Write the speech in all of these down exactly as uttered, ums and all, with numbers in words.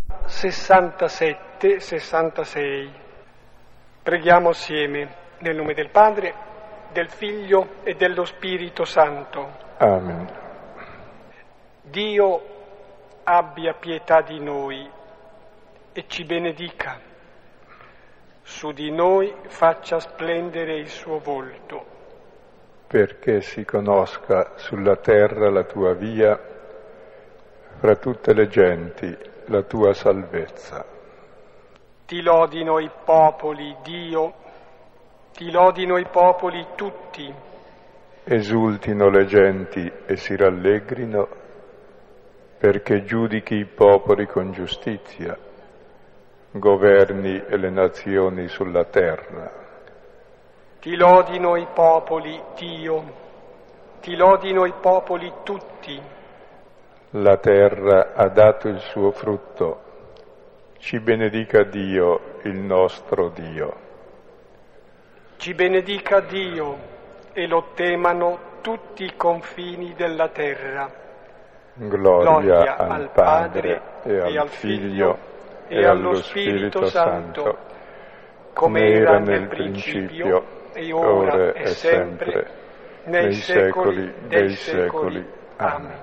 sessantasette sessantasei. Preghiamo assieme nel nome del Padre, del Figlio e dello Spirito Santo. Amen. Dio abbia pietà di noi e ci benedica. Su di noi faccia splendere il suo volto. Perché si conosca sulla terra la tua via, fra tutte le genti la tua salvezza. Ti lodino i popoli, Dio, ti lodino i popoli tutti. Esultino le genti e si rallegrino, perché giudichi i popoli con giustizia, governi e le nazioni sulla terra. Ti lodino i popoli, Dio, ti lodino i popoli tutti. La terra ha dato il suo frutto, ci benedica Dio, il nostro Dio. Ci benedica Dio e lo temano tutti i confini della terra. Gloria, Gloria al, al Padre, Padre e al, e al Figlio e allo Spirito Santo, come era nel principio e ora e sempre, nei secoli dei secoli. Amen.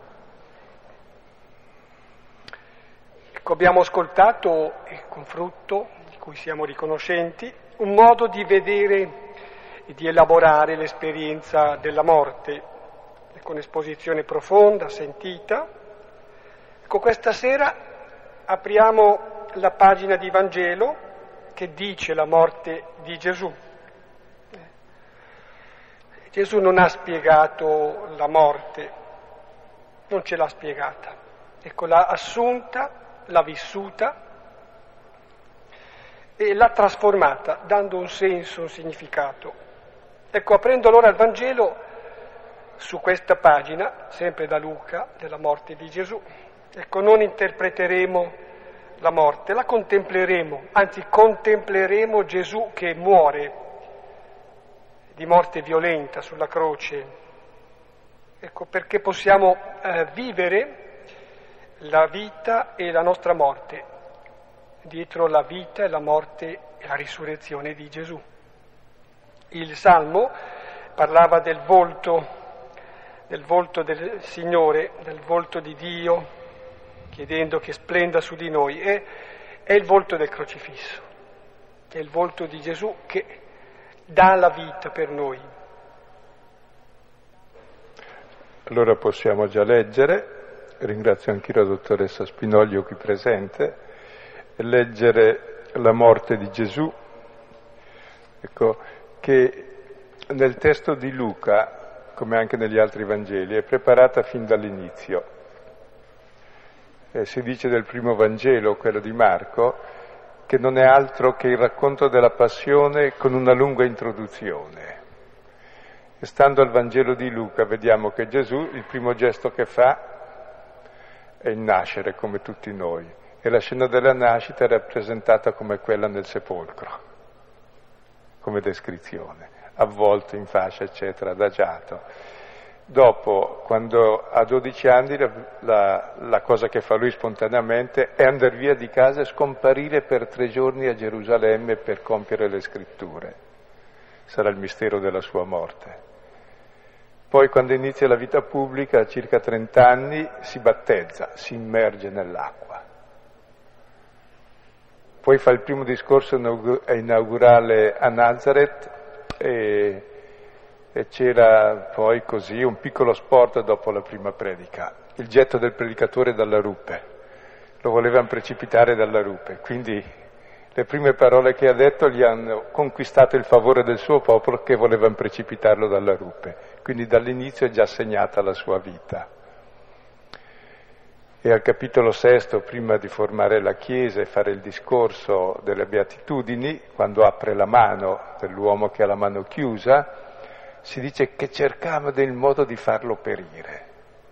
Ecco, abbiamo ascoltato, e con frutto di cui siamo riconoscenti, un modo di vedere e di elaborare l'esperienza della morte, con esposizione profonda, sentita. Ecco, questa sera apriamo la pagina di Vangelo che dice la morte di Gesù. Gesù non ha spiegato la morte, non ce l'ha spiegata. Ecco, l'ha assunta, l'ha vissuta e l'ha trasformata, dando un senso, un significato. Ecco, aprendo allora il Vangelo su questa pagina, sempre da Luca, della morte di Gesù, ecco, non interpreteremo la morte, la contempleremo, anzi contempleremo Gesù che muore di morte violenta sulla croce. Ecco, perché possiamo eh, vivere la vita e la nostra morte, dietro la vita e la morte e la risurrezione di Gesù. Il Salmo parlava del volto, del volto del Signore, del volto di Dio, chiedendo che splenda su di noi. È, è il volto del crocifisso, è il volto di Gesù che dà la vita per noi. Allora possiamo già leggere, ringrazio anche la dottoressa Spinoglio qui presente, leggere la morte di Gesù, ecco, che nel testo di Luca, come anche negli altri Vangeli, è preparata fin dall'inizio. Eh, si dice del primo Vangelo, quello di Marco, che non è altro che il racconto della passione con una lunga introduzione. E stando al Vangelo di Luca vediamo che Gesù, il primo gesto che fa è il nascere come tutti noi, e la scena della nascita è rappresentata come quella nel sepolcro, come descrizione, avvolto in fascia, eccetera, adagiato. Dopo, quando ha dodici anni, la, la, la cosa che fa lui spontaneamente è andare via di casa e scomparire per tre giorni a Gerusalemme per compiere le scritture. Sarà il mistero della sua morte. Poi, quando inizia la vita pubblica, a circa trenta anni, si battezza, si immerge nell'acqua. Poi fa il primo discorso inaugurale a Nazareth e E c'era poi così un piccolo sport dopo la prima predica, il getto del predicatore dalla rupe. Lo volevano precipitare dalla rupe, quindi le prime parole che ha detto gli hanno conquistato il favore del suo popolo che volevano precipitarlo dalla rupe. Quindi dall'inizio è già segnata la sua vita. E al capitolo sesto, prima di formare la Chiesa e fare il discorso delle Beatitudini, quando apre la mano dell'uomo che ha la mano chiusa, si dice che cercava del modo di farlo perire.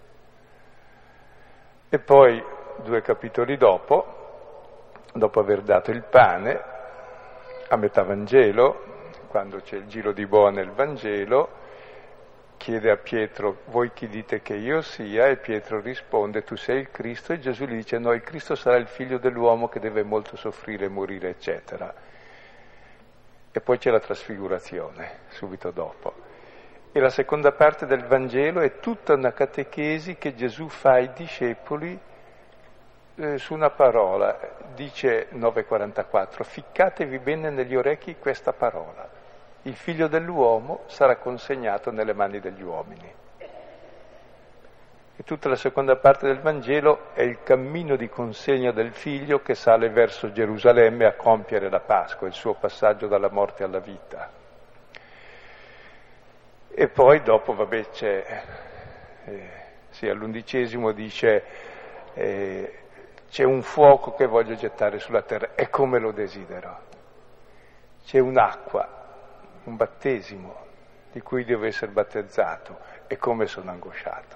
E poi, due capitoli dopo, dopo aver dato il pane, a metà Vangelo, quando c'è il giro di boa nel Vangelo, chiede a Pietro, voi chi dite che io sia? E Pietro risponde, tu sei il Cristo, e Gesù gli dice, no, il Cristo sarà il figlio dell'uomo che deve molto soffrire e morire, eccetera. E poi c'è la trasfigurazione, subito dopo. E la seconda parte del Vangelo è tutta una catechesi che Gesù fa ai discepoli eh, su una parola, dice nove quarantaquattro, ficcatevi bene negli orecchi questa parola. Il figlio dell'uomo sarà consegnato nelle mani degli uomini. E tutta la seconda parte del Vangelo è il cammino di consegna del figlio che sale verso Gerusalemme a compiere la Pasqua, il suo passaggio dalla morte alla vita. E poi dopo, vabbè, c'è, eh, sì, all'undicesimo dice, eh, c'è un fuoco che voglio gettare sulla terra, e come lo desidero. C'è un'acqua, un battesimo di cui devo essere battezzato, e come sono angosciato.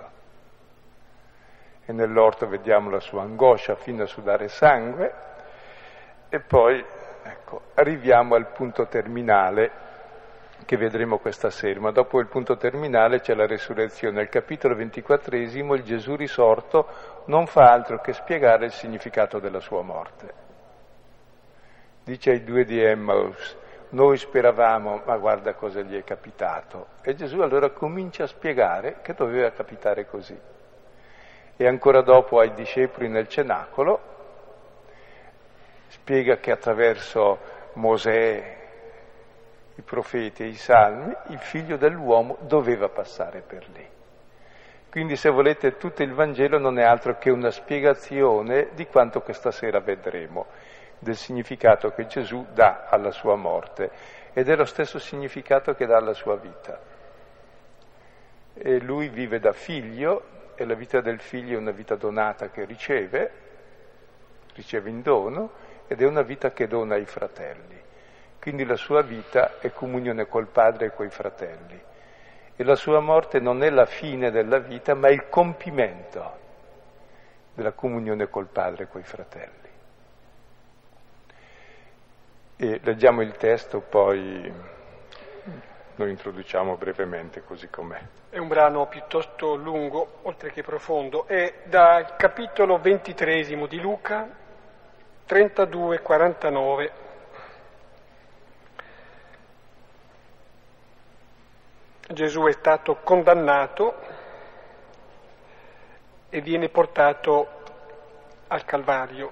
E nell'orto vediamo la sua angoscia fino a sudare sangue, e poi, ecco, arriviamo al punto terminale che vedremo questa sera, ma dopo il punto terminale c'è la resurrezione. Al capitolo ventiquattresimo il Gesù risorto non fa altro che spiegare il significato della sua morte. Dice ai due di Emmaus, noi speravamo, ma guarda cosa gli è capitato. E Gesù allora comincia a spiegare che doveva capitare così. E ancora dopo ai discepoli nel cenacolo spiega che attraverso Mosè, i profeti e i salmi, il figlio dell'uomo doveva passare per lì. Quindi, se volete, tutto il Vangelo non è altro che una spiegazione di quanto questa sera vedremo, del significato che Gesù dà alla sua morte, ed è lo stesso significato che dà alla sua vita. E lui vive da figlio, e la vita del figlio è una vita donata che riceve, riceve in dono, ed è una vita che dona ai fratelli. Quindi la sua vita è comunione col Padre e coi fratelli. E la sua morte non è la fine della vita, ma il compimento della comunione col Padre e coi fratelli. E leggiamo il testo, poi lo introduciamo brevemente così com'è. È un brano piuttosto lungo, oltre che profondo. È dal capitolo ventitresimo di Luca, trentadue quarantanove. Gesù è stato condannato e viene portato al Calvario.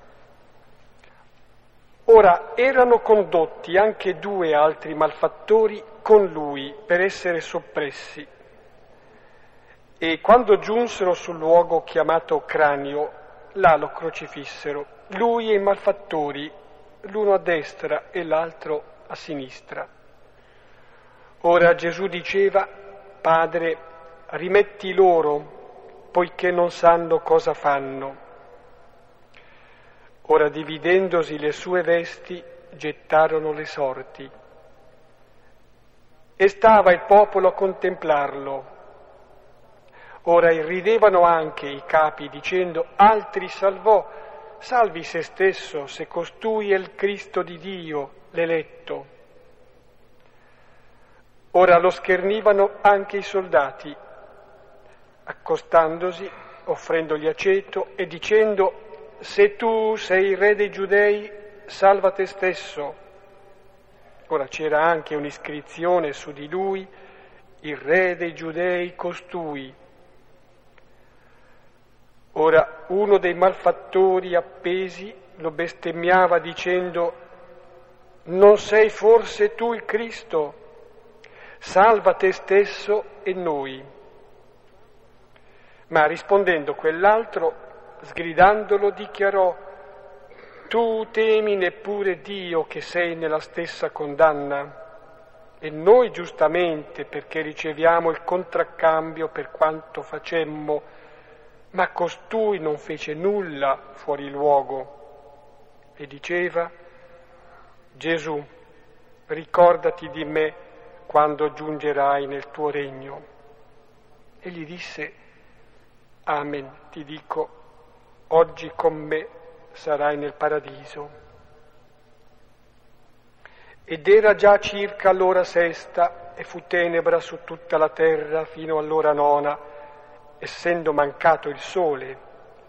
Ora erano condotti anche due altri malfattori con lui per essere soppressi, e quando giunsero sul luogo chiamato Cranio, là lo crocifissero, lui e i malfattori, l'uno a destra e l'altro a sinistra. Ora Gesù diceva, Padre, rimetti loro, poiché non sanno cosa fanno. Ora, dividendosi le sue vesti, gettarono le sorti. E stava il popolo a contemplarlo. Ora irridevano anche i capi, dicendo, altri salvò, salvi se stesso, se costui è il Cristo di Dio, l'eletto. Ora lo schernivano anche i soldati, accostandosi, offrendogli aceto e dicendo, se tu sei il re dei Giudei, salva te stesso. Ora c'era anche un'iscrizione su di lui, il re dei Giudei costui. Ora uno dei malfattori appesi lo bestemmiava dicendo, non sei forse tu il Cristo? Salva te stesso e noi. Ma rispondendo quell'altro, sgridandolo, dichiarò, tu temi neppure Dio che sei nella stessa condanna? E noi giustamente, perché riceviamo il contraccambio per quanto facemmo, ma costui non fece nulla fuori luogo. E diceva, Gesù, ricordati di me quando giungerai nel tuo regno. E gli disse, Amen, ti dico, oggi con me sarai nel paradiso. Ed era già circa l'ora sesta e fu tenebra su tutta la terra fino all'ora nona, essendo mancato il sole.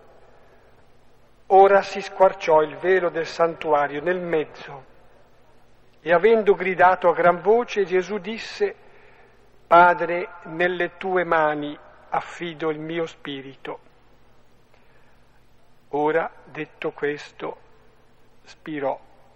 Ora si squarciò il velo del santuario nel mezzo, e avendo gridato a gran voce, Gesù disse: Padre, nelle tue mani affido il mio spirito. Ora, detto questo, spirò.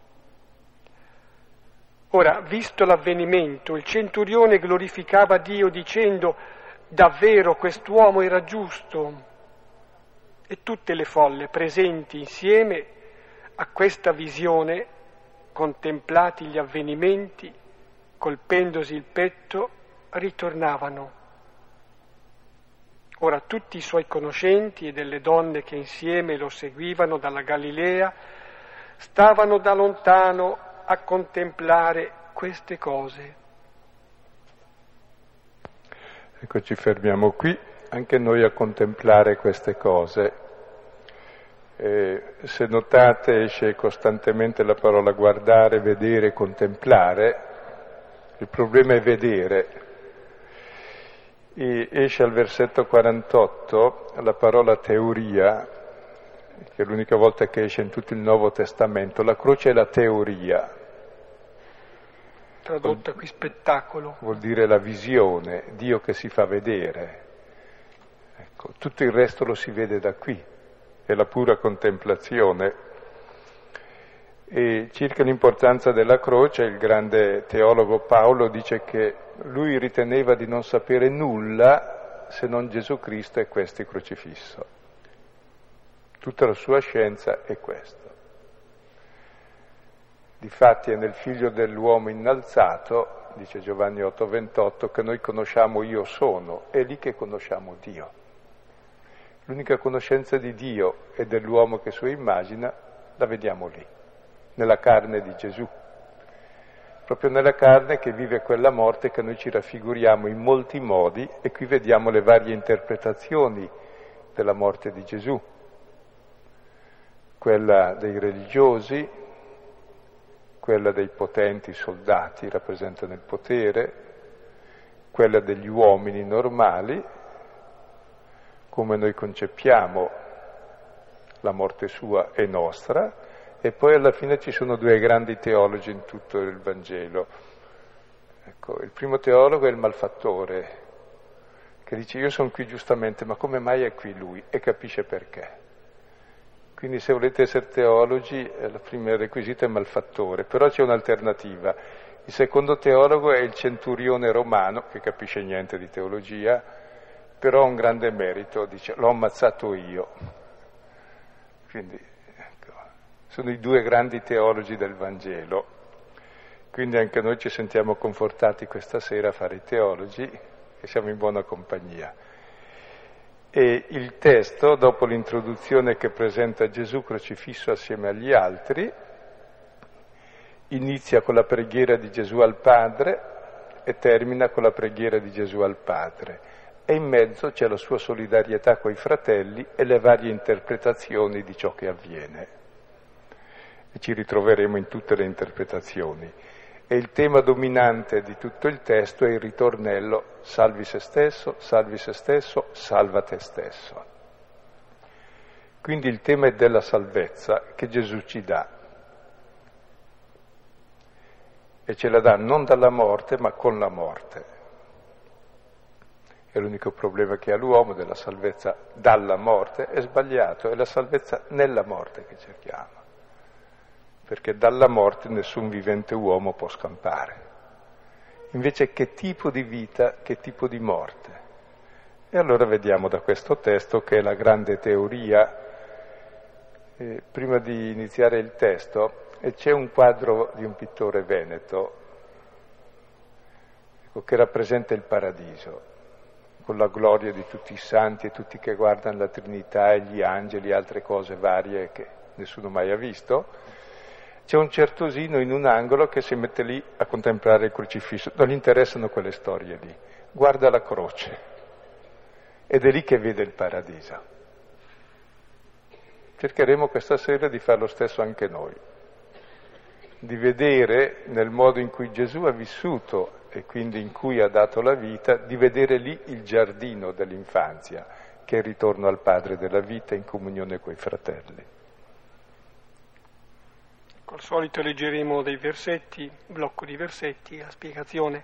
Ora, visto l'avvenimento, il centurione glorificava Dio dicendo: davvero quest'uomo era giusto. E tutte le folle presenti insieme a questa visione, contemplati gli avvenimenti, colpendosi il petto, ritornavano. Ora tutti i suoi conoscenti e delle donne che insieme lo seguivano dalla Galilea stavano da lontano a contemplare queste cose. Ecco, ci fermiamo qui, anche noi a contemplare queste cose. Eh, se notate esce costantemente la parola guardare, vedere, contemplare. Il problema è vedere. E esce al versetto quarantotto la parola teoria, che è l'unica volta che esce in tutto il Nuovo Testamento. La croce è la teoria. Tradotta qui spettacolo. Vuol dire la visione, Dio che si fa vedere. Ecco, tutto il resto lo si vede da qui, è la pura contemplazione. E circa l'importanza della croce, il grande teologo Paolo dice che lui riteneva di non sapere nulla se non Gesù Cristo e questo crocifisso. Tutta la sua scienza è questo. Difatti è nel Figlio dell'uomo innalzato, dice Giovanni otto ventotto, che noi conosciamo io sono, è lì che conosciamo Dio. L'unica conoscenza di Dio e dell'uomo che sua immagina la vediamo lì, nella carne di Gesù. Proprio nella carne che vive quella morte che noi ci raffiguriamo in molti modi, e qui vediamo le varie interpretazioni della morte di Gesù. Quella dei religiosi, quella dei potenti soldati, rappresentano il potere, quella degli uomini normali, come noi concepiamo la morte sua e nostra, e poi alla fine ci sono due grandi teologi in tutto il Vangelo. Ecco, il primo teologo è il malfattore, che dice: io sono qui giustamente, ma come mai è qui lui? E capisce perché. Quindi se volete essere teologi, il primo requisito è malfattore, però c'è un'alternativa. Il secondo teologo è il centurione romano, che capisce niente di teologia, però ha un grande merito, dice: l'ho ammazzato io. Quindi ecco, sono i due grandi teologi del Vangelo. Quindi anche noi ci sentiamo confortati questa sera a fare i teologi, e siamo in buona compagnia. E il testo, dopo l'introduzione che presenta Gesù crocifisso assieme agli altri, inizia con la preghiera di Gesù al Padre e termina con la preghiera di Gesù al Padre. E in mezzo c'è la sua solidarietà coi fratelli e le varie interpretazioni di ciò che avviene. E ci ritroveremo in tutte le interpretazioni. E il tema dominante di tutto il testo è il ritornello: salvi se stesso, salvi se stesso, salva te stesso. Quindi il tema è della salvezza che Gesù ci dà. E ce la dà non dalla morte, ma con la morte. È l'unico problema che ha l'uomo della salvezza dalla morte, è sbagliato, è la salvezza nella morte che cerchiamo. Perché dalla morte nessun vivente uomo può scampare. Invece che tipo di vita, che tipo di morte? E allora vediamo da questo testo, che è la grande teoria. Eh, prima di iniziare il testo, eh, c'è un quadro di un pittore veneto, ecco, che rappresenta il paradiso, con la gloria di tutti i santi e tutti che guardano la Trinità e gli angeli e altre cose varie che nessuno mai ha visto. C'è un certosino in un angolo che si mette lì a contemplare il crocifisso, non gli interessano quelle storie lì, guarda la croce ed è lì che vede il paradiso. Cercheremo questa sera di fare lo stesso anche noi, di vedere nel modo in cui Gesù ha vissuto e quindi in cui ha dato la vita, di vedere lì il giardino dell'infanzia, che è il ritorno al Padre della vita in comunione coi fratelli. Col solito leggeremo dei versetti, blocco di versetti, la spiegazione.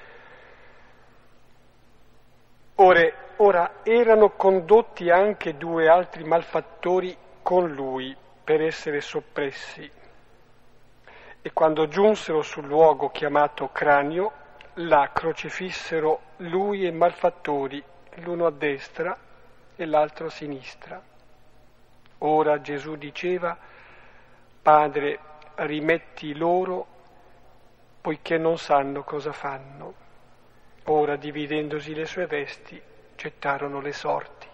Ora, ora erano condotti anche due altri malfattori con lui per essere soppressi. E quando giunsero sul luogo chiamato Cranio, là crocifissero lui e i malfattori, l'uno a destra e l'altro a sinistra. Ora Gesù diceva: Padre, rimetti loro, poiché non sanno cosa fanno. Ora, dividendosi le sue vesti, gettarono le sorti.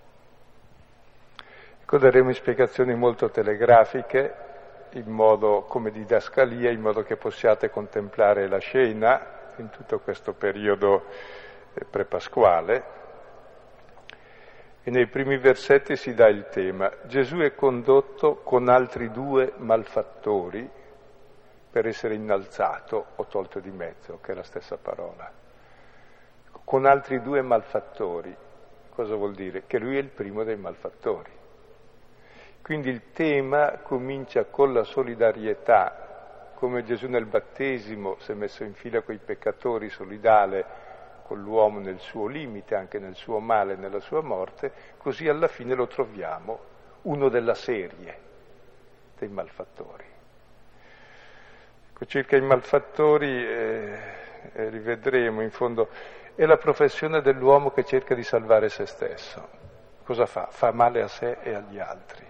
Ecco, daremo spiegazioni molto telegrafiche, in modo come didascalia, in modo che possiate contemplare la scena in tutto questo periodo prepasquale. E nei primi versetti si dà il tema: Gesù è condotto con altri due malfattori per essere innalzato o tolto di mezzo, che è la stessa parola. Con altri due malfattori, cosa vuol dire? Che lui è il primo dei malfattori. Quindi il tema comincia con la solidarietà, come Gesù nel battesimo si è messo in fila coi peccatori, solidale con l'uomo nel suo limite, anche nel suo male, nella sua morte, così alla fine lo troviamo, uno della serie dei malfattori. Ecco, circa i malfattori, eh, eh, rivedremo in fondo, è la professione dell'uomo che cerca di salvare se stesso. Cosa fa? Fa male a sé e agli altri.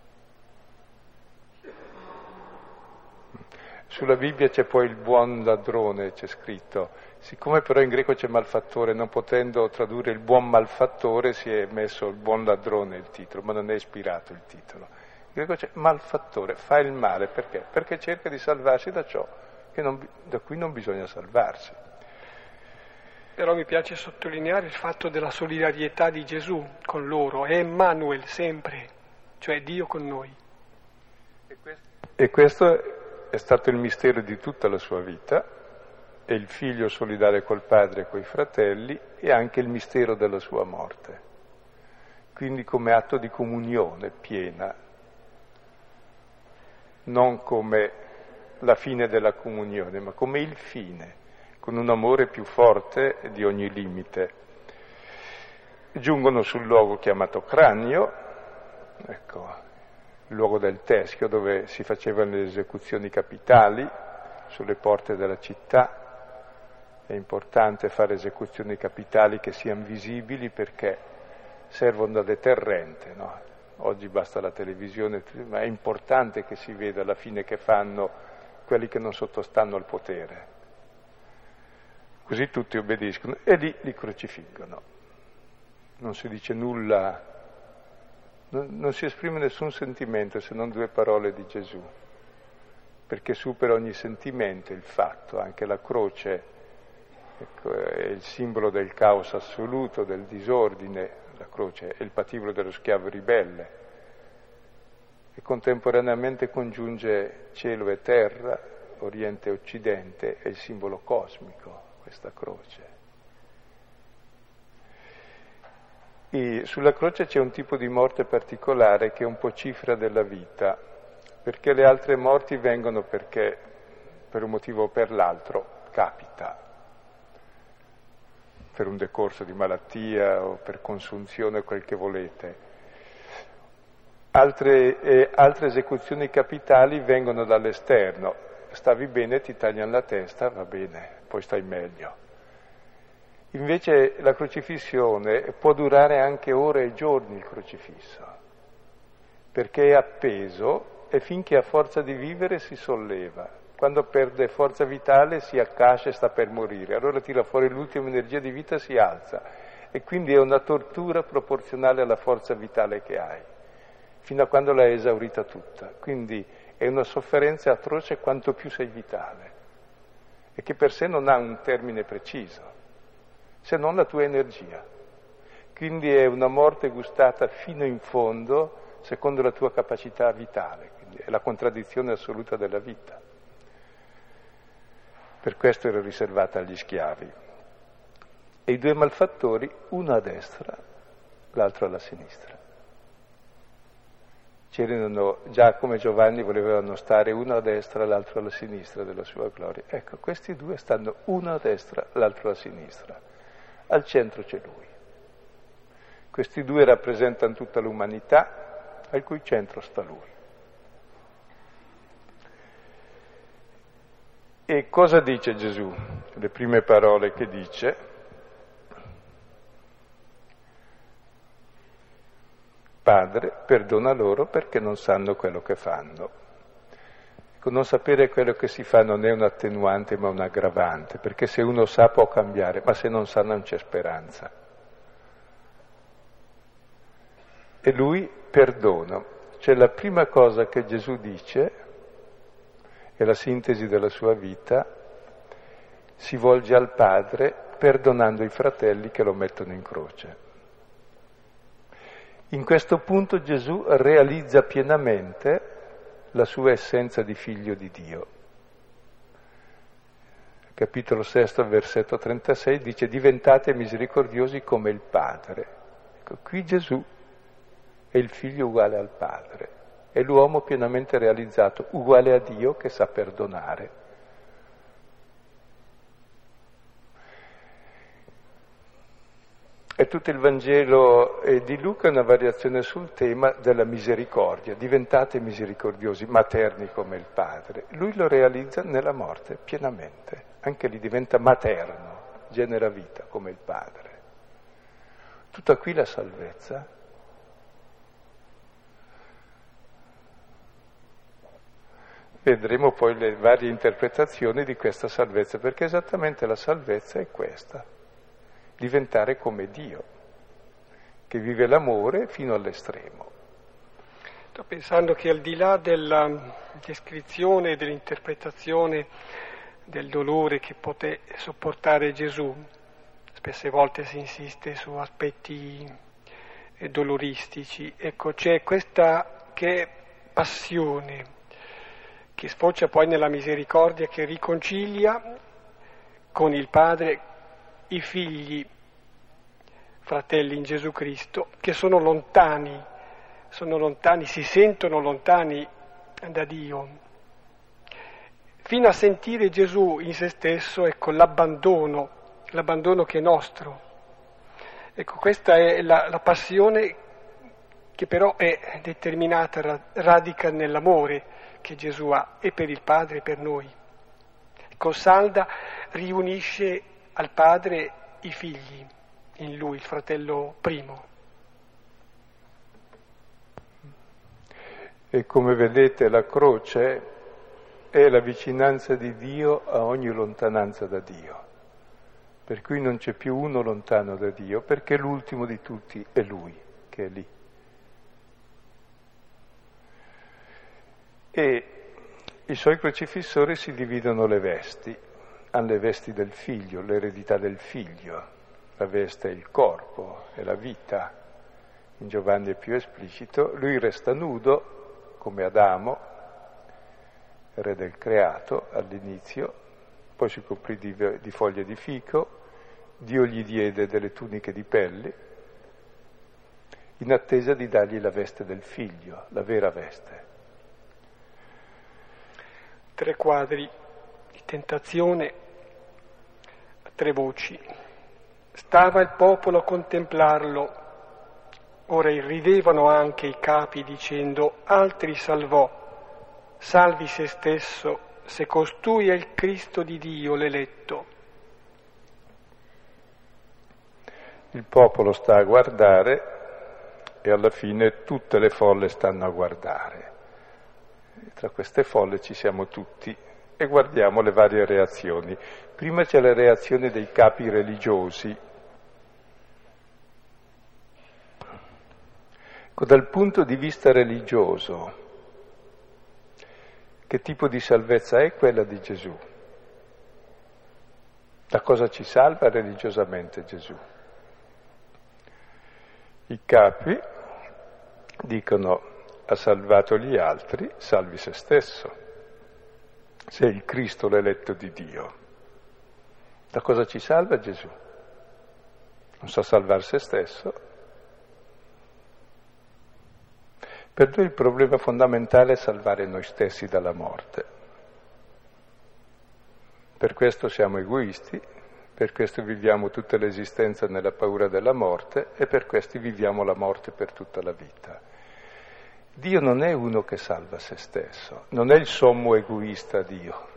Sulla Bibbia c'è poi il buon ladrone, c'è scritto. Siccome però in greco c'è malfattore, non potendo tradurre il buon malfattore, si è messo il buon ladrone il titolo, ma non è ispirato il titolo. In greco c'è malfattore, fa il male, perché? Perché cerca di salvarsi da ciò che non, da cui non bisogna salvarsi. Però mi piace sottolineare il fatto della solidarietà di Gesù con loro, è Emmanuel sempre, cioè Dio con noi. E questo, e questo è stato il mistero di tutta la sua vita, è il figlio solidale col padre e coi fratelli, e anche il mistero della sua morte. Quindi come atto di comunione piena, non come la fine della comunione, ma come il fine, con un amore più forte di ogni limite. Giungono sul luogo chiamato Cranio, ecco, il luogo del teschio dove si facevano le esecuzioni capitali, sulle porte della città. È importante fare esecuzioni capitali che siano visibili perché servono da deterrente, no? Oggi basta la televisione, ma è importante che si veda la fine che fanno quelli che non sottostanno al potere. Così tutti obbediscono e lì li crocifiggono. Non si dice nulla, non, non si esprime nessun sentimento se non due parole di Gesù, perché supera ogni sentimento il fatto, anche la croce, ecco, è il simbolo del caos assoluto, del disordine, la croce è il patibolo dello schiavo ribelle e contemporaneamente congiunge cielo e terra, oriente e occidente, è il simbolo cosmico, questa croce. E sulla croce c'è un tipo di morte particolare che è un po' cifra della vita, perché le altre morti vengono perché, per un motivo o per l'altro, capita. Per un decorso di malattia o per consunzione o quel che volete. Altre, eh, altre esecuzioni capitali vengono dall'esterno. Stavi bene, ti tagliano la testa, va bene, poi stai meglio. Invece la crocifissione può durare anche ore e giorni il crocifisso, perché è appeso e finché ha forza di vivere si solleva. Quando perde forza vitale si accascia e sta per morire, allora tira fuori l'ultima energia di vita e si alza. E quindi è una tortura proporzionale alla forza vitale che hai, fino a quando l'hai esaurita tutta. Quindi è una sofferenza atroce quanto più sei vitale, e che per sé non ha un termine preciso, se non la tua energia. Quindi è una morte gustata fino in fondo, secondo la tua capacità vitale, quindi è la contraddizione assoluta della vita. per questo era riservata agli schiavi. E i due malfattori, uno a destra, l'altro alla sinistra. C'erano, Giacomo e Giovanni volevano stare uno a destra, l'altro alla sinistra della sua gloria. Ecco, questi due stanno uno a destra, l'altro alla sinistra. Al centro c'è Lui. Questi due rappresentano tutta l'umanità, al cui centro sta Lui. E cosa dice Gesù? Le prime parole che dice: Padre, perdona loro perché non sanno quello che fanno. Ecco, non sapere quello che si fa non è un attenuante ma un aggravante, perché se uno sa può cambiare, ma se non sa non c'è speranza. E lui perdona. Cioè la prima cosa che Gesù dice, è la sintesi della sua vita, si volge al Padre perdonando i fratelli che lo mettono in croce. In questo punto Gesù realizza pienamente la sua essenza di figlio di Dio. Capitolo sesto, versetto trentasei dice: diventate misericordiosi come il Padre. Ecco, qui Gesù è il figlio uguale al Padre, è l'uomo pienamente realizzato, uguale a Dio che sa perdonare. E tutto il Vangelo di Luca è una variazione sul tema della misericordia. Diventate misericordiosi, materni come il Padre. Lui lo realizza nella morte pienamente. Anche lì diventa materno, genera vita come il Padre. Tutta qui la salvezza. Vedremo poi le varie interpretazioni di questa salvezza, perché esattamente la salvezza è questa: diventare come Dio, che vive l'amore fino all'estremo. Sto pensando che al di là della descrizione e dell'interpretazione del dolore che poté sopportare Gesù, spesse volte si insiste su aspetti doloristici, ecco, c'è questa che è passione, che sfocia poi nella misericordia, che riconcilia con il Padre i figli, fratelli in Gesù Cristo, che sono lontani, sono lontani, si sentono lontani da Dio, fino a sentire Gesù in se stesso, ecco, l'abbandono, l'abbandono che è nostro. Ecco, questa è la, la passione che però è determinata, radica nell'amore che Gesù ha e per il Padre e per noi. Ecco, salda, riunisce al Padre i figli, in Lui, il fratello primo. E come vedete la croce è la vicinanza di Dio a ogni lontananza da Dio. Per cui non c'è più uno lontano da Dio, perché l'ultimo di tutti è Lui, che è lì. E i suoi crocifissori si dividono le vesti, hanno le vesti del figlio, l'eredità del figlio, la veste è il corpo, è la vita, in Giovanni è più esplicito, lui resta nudo come Adamo, re del creato all'inizio, poi si coprì di, di foglie di fico, Dio gli diede delle tuniche di pelle, in attesa di dargli la veste del figlio, la vera veste. Tre quadri di tentazione, tre voci. Stava il popolo a contemplarlo, ora irridevano anche i capi dicendo: altri salvò, salvi se stesso, se costui è il Cristo di Dio, l'eletto. Il popolo sta a guardare e alla fine tutte le folle stanno a guardare. Tra queste folle ci siamo tutti e guardiamo le varie reazioni. Prima c'è la reazione dei capi religiosi. Dal punto di vista religioso, che tipo di salvezza è quella di Gesù? Da cosa ci salva religiosamente Gesù? I capi dicono: ha salvato gli altri, salvi se stesso. Sei il Cristo, l'eletto di Dio. Da cosa ci salva Gesù? Non sa salvare se stesso. Per noi il problema fondamentale è salvare noi stessi dalla morte. Per questo siamo egoisti, per questo viviamo tutta l'esistenza nella paura della morte e per questo viviamo la morte per tutta la vita. Dio non è uno che salva se stesso, non è il sommo egoista Dio.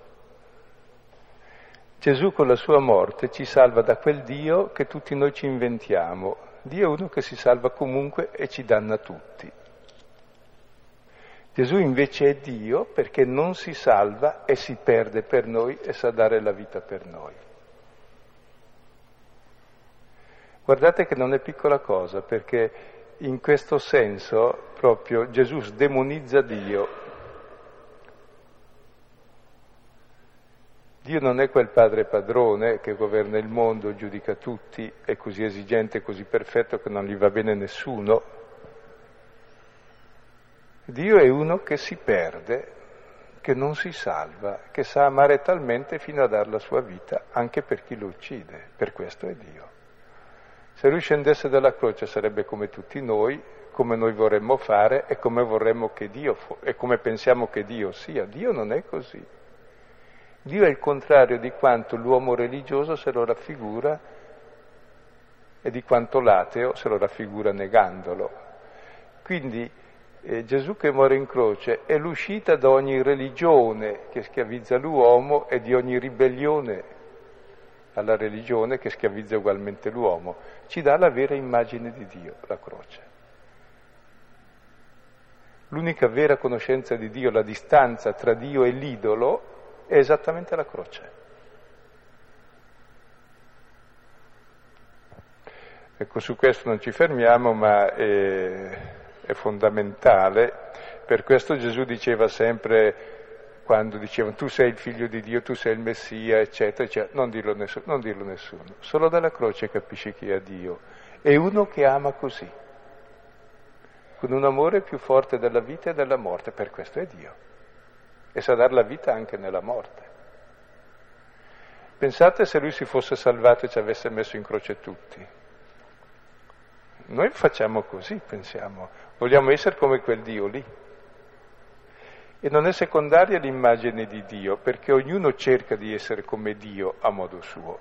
Gesù con la sua morte ci salva da quel Dio che tutti noi ci inventiamo. Dio è uno che si salva comunque e ci danna tutti. Gesù invece è Dio perché non si salva e si perde per noi e sa dare la vita per noi. Guardate che non è piccola cosa, perché in questo senso proprio Gesù sdemonizza Dio. Dio non è quel padre padrone che governa il mondo, giudica tutti, è così esigente, così perfetto che non gli va bene nessuno. Dio è uno che si perde, che non si salva, che sa amare talmente fino a dar la sua vita anche per chi lo uccide. Per questo è Dio. Se lui scendesse dalla croce sarebbe come tutti noi, come noi vorremmo fare e come vorremmo che Dio fu- e come pensiamo che Dio sia. Dio non è così. Dio è il contrario di quanto l'uomo religioso se lo raffigura e di quanto l'ateo se lo raffigura negandolo. Quindi eh, Gesù che muore in croce è l'uscita da ogni religione che schiavizza l'uomo e di ogni ribellione alla religione che schiavizza ugualmente l'uomo. Ci dà la vera immagine di Dio, la croce. L'unica vera conoscenza di Dio, la distanza tra Dio e l'idolo, è esattamente la croce. Ecco, su questo non ci fermiamo, ma è, è fondamentale. Per questo Gesù diceva sempre, quando dicevano tu sei il figlio di Dio, tu sei il Messia, eccetera, eccetera, non dirlo nessuno, non dirlo nessuno. Solo dalla croce capisci chi è Dio. È uno che ama così, con un amore più forte della vita e della morte, per questo è Dio. E sa dar la vita anche nella morte. Pensate se lui si fosse salvato e ci avesse messo in croce tutti. Noi facciamo così, pensiamo, vogliamo essere come quel Dio lì. E non è secondaria l'immagine di Dio, perché ognuno cerca di essere come Dio a modo suo.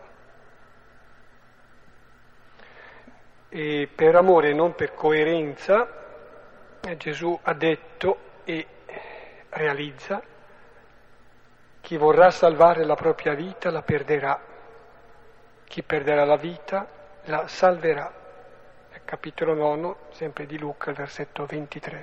E per amore, non per coerenza, Gesù ha detto e realizza: chi vorrà salvare la propria vita la perderà, chi perderà la vita la salverà. Capitolo nove, sempre di Luca, versetto ventitré.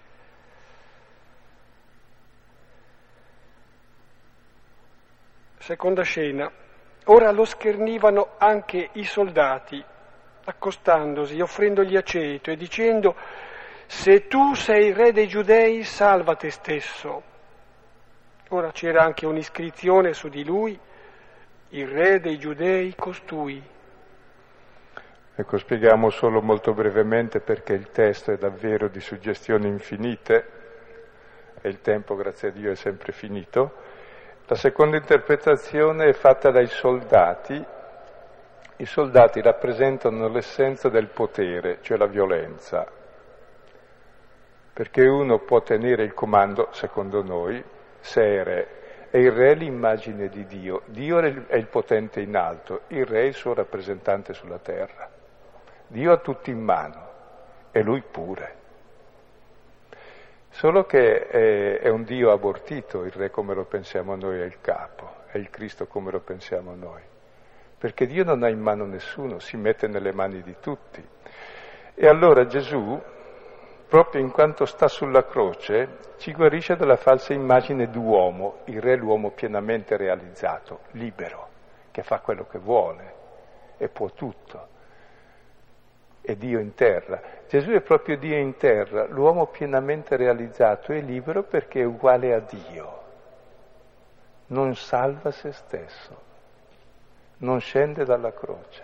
Seconda scena. Ora lo schernivano anche i soldati, accostandosi, offrendogli aceto e dicendo: se tu sei il re dei Giudei, salva te stesso. Ora c'era anche un'iscrizione su di lui: il re dei Giudei costui. Ecco, spieghiamo solo molto brevemente perché il testo è davvero di suggestioni infinite e il tempo, grazie a Dio, è sempre finito. La seconda interpretazione è fatta dai soldati. I soldati rappresentano l'essenza del potere, cioè la violenza, perché uno può tenere il comando, secondo noi, se è re, e il re è l'immagine di Dio. Dio è il potente in alto, il re è il suo rappresentante sulla terra. Dio ha tutto in mano, e lui pure. Solo che è, è un Dio abortito, il re come lo pensiamo noi è il capo, è il Cristo come lo pensiamo noi. Perché Dio non ha in mano nessuno, si mette nelle mani di tutti. E allora Gesù, proprio in quanto sta sulla croce, ci guarisce dalla falsa immagine d'uomo, il re è l'uomo pienamente realizzato, libero, che fa quello che vuole e può tutto. È Dio in terra. Gesù è proprio Dio in terra, l'uomo pienamente realizzato e libero perché è uguale a Dio. Non salva se stesso, non scende dalla croce.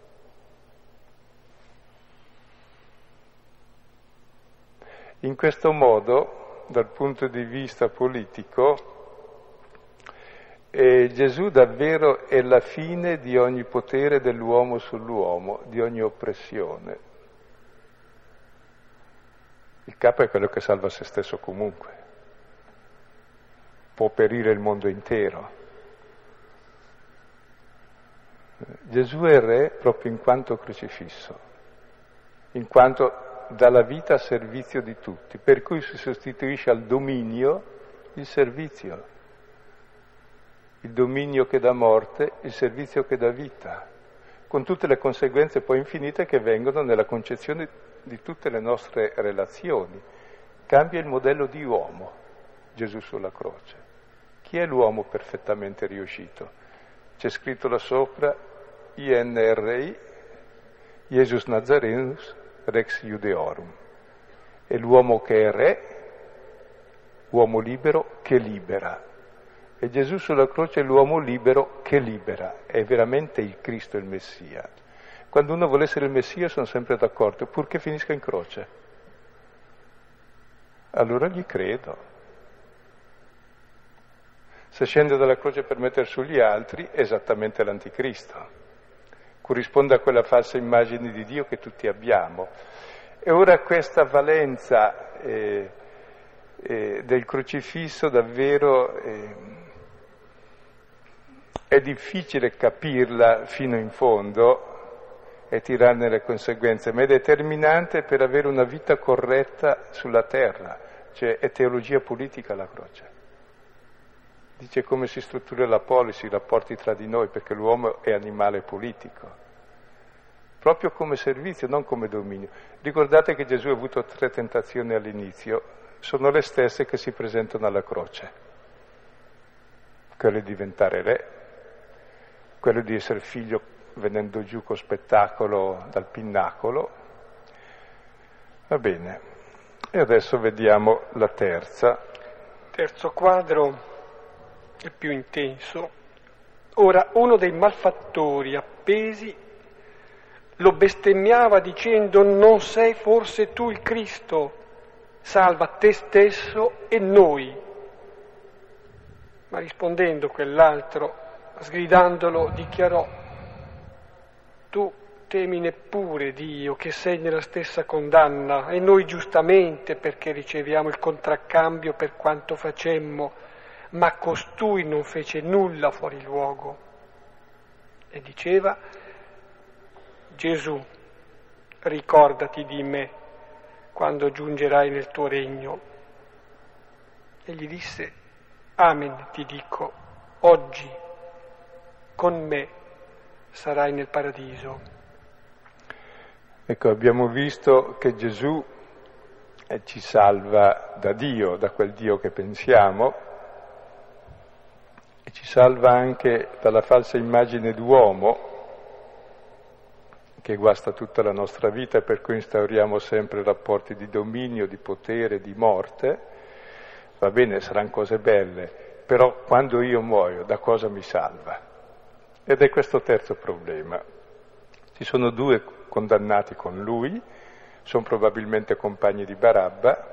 In questo modo, dal punto di vista politico, E Gesù davvero è la fine di ogni potere dell'uomo sull'uomo, di ogni oppressione. Il capo è quello che salva se stesso comunque. Può perire il mondo intero. Gesù è re proprio in quanto crocifisso, in quanto dà la vita a servizio di tutti, per cui si sostituisce al dominio il servizio, il dominio che dà morte, il servizio che dà vita, con tutte le conseguenze poi infinite che vengono nella concezione di tutte le nostre relazioni. Cambia il modello di uomo, Gesù sulla croce. Chi è l'uomo perfettamente riuscito? C'è scritto là sopra, I N R I, Jesus Nazarenus Rex Judeorum. È l'uomo che è re, uomo libero che libera. E Gesù sulla croce è l'uomo libero che libera. È veramente il Cristo il Messia. Quando uno vuole essere il Messia sono sempre d'accordo, purché finisca in croce. Allora gli credo. Se scende dalla croce per mettere sugli altri, è esattamente l'anticristo. Corrisponde a quella falsa immagine di Dio che tutti abbiamo. E ora questa valenza eh, eh, del crocifisso davvero eh, è difficile capirla fino in fondo e tirarne le conseguenze, ma è determinante per avere una vita corretta sulla terra, cioè è teologia politica la croce. Dice come si struttura la polis, i rapporti tra di noi, perché l'uomo è animale politico. Proprio come servizio, non come dominio. Ricordate che Gesù ha avuto tre tentazioni all'inizio, sono le stesse che si presentano alla croce. Quello di diventare re, quello di essere figlio venendo giù con spettacolo dal pinnacolo. Va bene. E adesso vediamo la terza. Terzo quadro. È più intenso. Ora uno dei malfattori appesi lo bestemmiava dicendo: non sei forse tu il Cristo? Salva te stesso e noi. Ma rispondendo quell'altro, sgridandolo, dichiarò: tu temi neppure Dio, che sei nella stessa condanna, e noi giustamente, perché riceviamo il contraccambio per quanto facemmo, ma costui non fece nulla fuori luogo. E diceva: Gesù, ricordati di me quando giungerai nel tuo regno. E gli disse: Amen, ti dico, oggi con me sarai nel paradiso. Ecco, abbiamo visto che Gesù ci salva da Dio, da quel Dio che pensiamo, e ci salva anche dalla falsa immagine d'uomo che guasta tutta la nostra vita e per cui instauriamo sempre rapporti di dominio, di potere, di morte. Va bene, saranno cose belle, però quando io muoio da cosa mi salva? Ed è questo terzo problema. Ci sono due condannati con lui, sono probabilmente compagni di Barabba,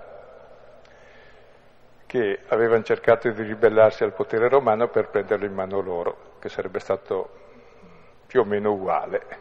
che avevano cercato di ribellarsi al potere romano per prenderlo in mano loro, che sarebbe stato più o meno uguale.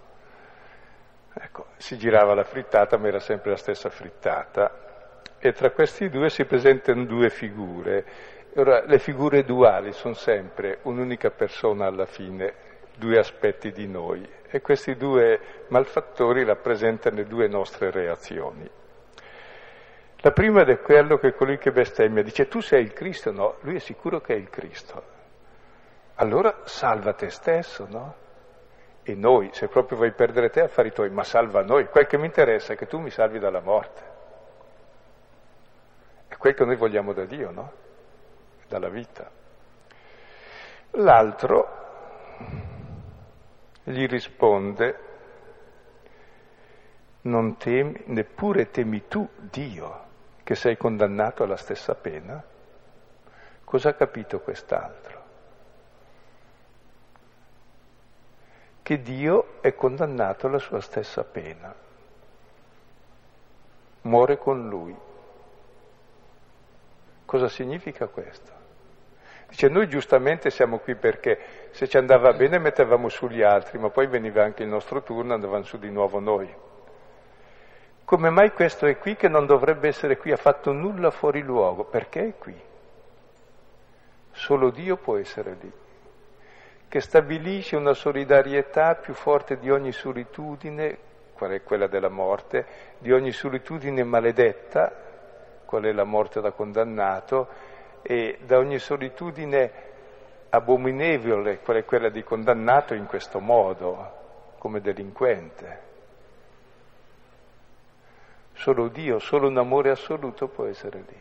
Ecco, si girava la frittata, ma era sempre la stessa frittata. E tra questi due si presentano due figure. Ora, le figure duali sono sempre un'unica persona alla fine, due aspetti di noi. E questi due malfattori rappresentano le due nostre reazioni. La prima è quello che colui che bestemmia dice: tu sei il Cristo? No, lui è sicuro che è il Cristo. Allora salva te stesso, no? E noi, se proprio vuoi perdere te, affari tuoi, ma salva noi. Quel che mi interessa è che tu mi salvi dalla morte. È quel che noi vogliamo da Dio, no? Dalla vita. L'altro gli risponde: non temi, neppure temi tu Dio, che sei condannato alla stessa pena? Cosa ha capito quest'altro? Che Dio è condannato alla sua stessa pena. Muore con lui. Cosa significa questo? Dice, noi giustamente siamo qui perché se ci andava bene mettevamo su gli altri, ma poi veniva anche il nostro turno e andavamo su di nuovo noi. Come mai questo è qui che non dovrebbe essere qui? Ha fatto nulla fuori luogo. Perché è qui? Solo Dio può essere lì, che stabilisce una solidarietà più forte di ogni solitudine, qual è quella della morte, di ogni solitudine maledetta, qual è la morte da condannato, e da ogni solitudine abominevole, qual è quella di condannato in questo modo, come delinquente. Solo Dio, solo un amore assoluto può essere lì.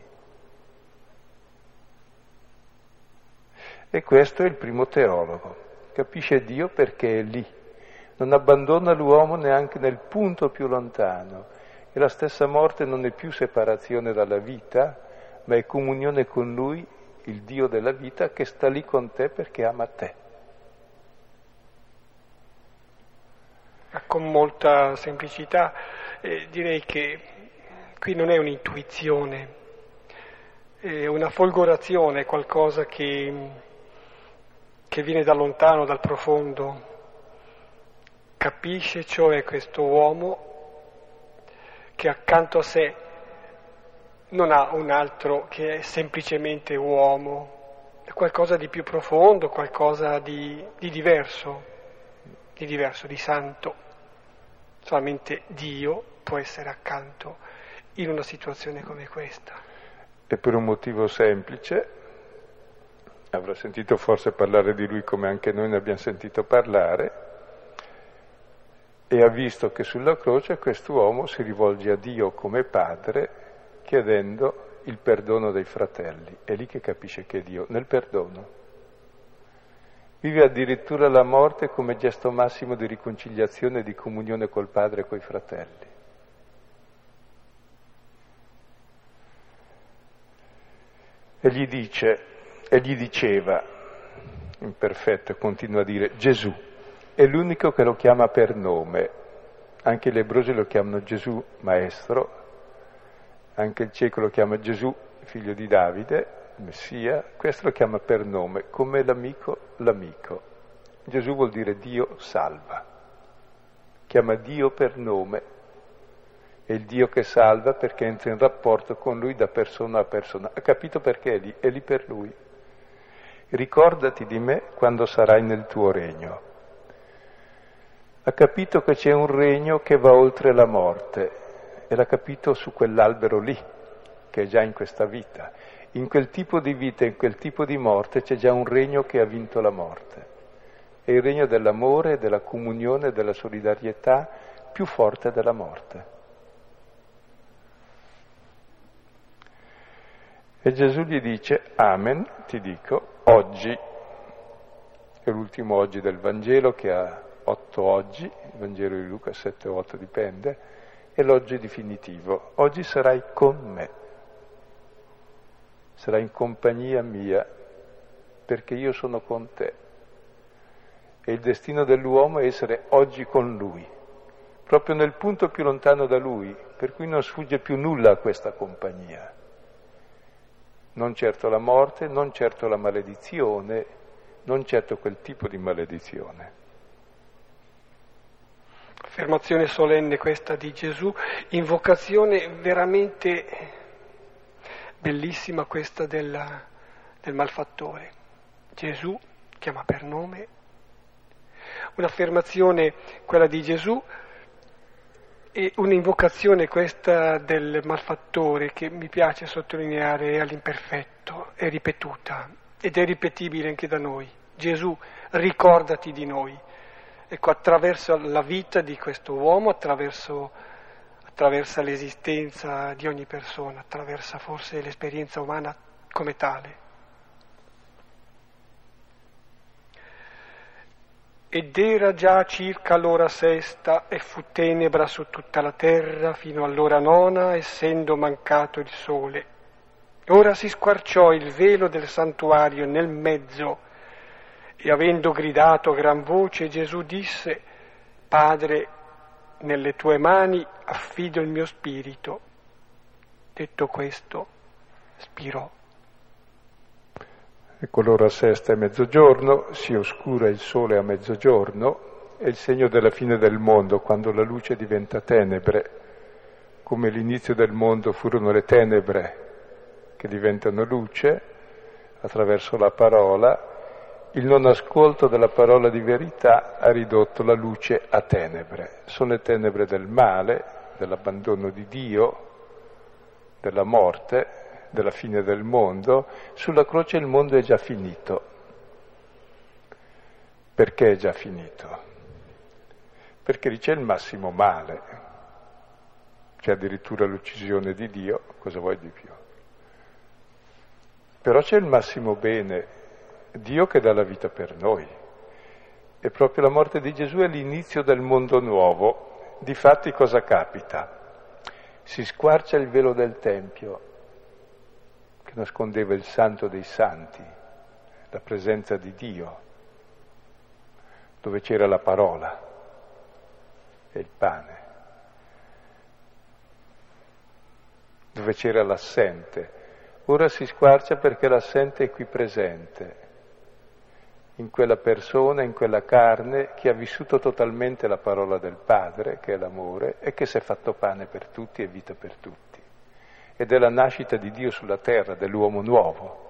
E questo è il primo teologo, capisce Dio perché è lì, non abbandona l'uomo neanche nel punto più lontano, e la stessa morte non è più separazione dalla vita, ma è comunione con Lui, il Dio della vita, che sta lì con te perché ama te. Con molta semplicità eh, direi che qui non è un'intuizione, è una folgorazione, qualcosa che, che viene da lontano, dal profondo. Capisce cioè questo uomo che accanto a sé non ha un altro che è semplicemente uomo, è qualcosa di più profondo, qualcosa di, di diverso, di diverso, di santo. Solamente Dio può essere accanto in una situazione come questa. E per un motivo semplice, avrà sentito forse parlare di Lui come anche noi ne abbiamo sentito parlare, e ha visto che sulla croce quest'uomo si rivolge a Dio come Padre chiedendo il perdono dei fratelli. È lì che capisce che è Dio, nel perdono. Vive addirittura la morte come gesto massimo di riconciliazione e di comunione col Padre e coi fratelli. E gli dice, e gli diceva, imperfetto, continua a dire, Gesù è l'unico che lo chiama per nome. Anche i lebbrosi lo chiamano Gesù, maestro, anche il cieco lo chiama Gesù, figlio di Davide, Messia, questo lo chiama per nome, come l'amico, l'amico. Gesù vuol dire Dio salva, chiama Dio per nome, è il Dio che salva perché entra in rapporto con Lui da persona a persona. Ha capito perché è lì, è lì per Lui. Ricordati di me quando sarai nel tuo regno. Ha capito che c'è un regno che va oltre la morte, e l'ha capito su quell'albero lì, che è già in questa vita. In quel tipo di vita, in quel tipo di morte, c'è già un regno che ha vinto la morte. È il regno dell'amore, della comunione, della solidarietà, più forte della morte. E Gesù gli dice, Amen, ti dico, oggi, è l'ultimo oggi del Vangelo, che ha otto oggi, il Vangelo di Luca sette o otto dipende, è l'oggi definitivo. Oggi sarai con me, sarai in compagnia mia, perché io sono con te. E il destino dell'uomo è essere oggi con Lui, proprio nel punto più lontano da Lui, per cui non sfugge più nulla a questa compagnia. Non certo la morte, non certo la maledizione, non certo quel tipo di maledizione. Affermazione solenne questa di Gesù, invocazione veramente bellissima questa del, del malfattore. Gesù chiama per nome, un'affermazione quella di Gesù e un'invocazione questa del malfattore che mi piace sottolineare all'imperfetto, è ripetuta ed è ripetibile anche da noi. Gesù, ricordati di noi. Ecco, attraverso la vita di questo uomo, attraverso, attraversa l'esistenza di ogni persona, attraversa forse l'esperienza umana come tale. Ed era già circa l'ora sesta e fu tenebra su tutta la terra fino all'ora nona, essendo mancato il sole. Ora si squarciò il velo del santuario nel mezzo, e avendo gridato a gran voce, Gesù disse, Padre, nelle tue mani affido il mio spirito. Detto questo, spirò. Ecco, l'ora sesta è mezzogiorno, si oscura il sole a mezzogiorno, è il segno della fine del mondo, quando la luce diventa tenebre, come l'inizio del mondo furono le tenebre che diventano luce attraverso la parola. Il non ascolto della parola di verità ha ridotto la luce a tenebre. Sono le tenebre del male, dell'abbandono di Dio, della morte, della fine del mondo. Sulla croce il mondo è già finito. Perché è già finito? Perché lì c'è il massimo male, c'è addirittura l'uccisione di Dio, cosa vuoi di più? Però c'è il massimo bene, Dio che dà la vita per noi. E proprio la morte di Gesù è l'inizio del mondo nuovo. Difatti cosa capita? Si squarcia il velo del Tempio, che nascondeva il Santo dei Santi, la presenza di Dio, dove c'era la parola e il pane, dove c'era l'assente. Ora si squarcia perché l'assente è qui presente, in quella persona, in quella carne che ha vissuto totalmente la parola del Padre, che è l'amore, e che si è fatto pane per tutti e vita per tutti. Ed è la nascita di Dio sulla terra, dell'uomo nuovo.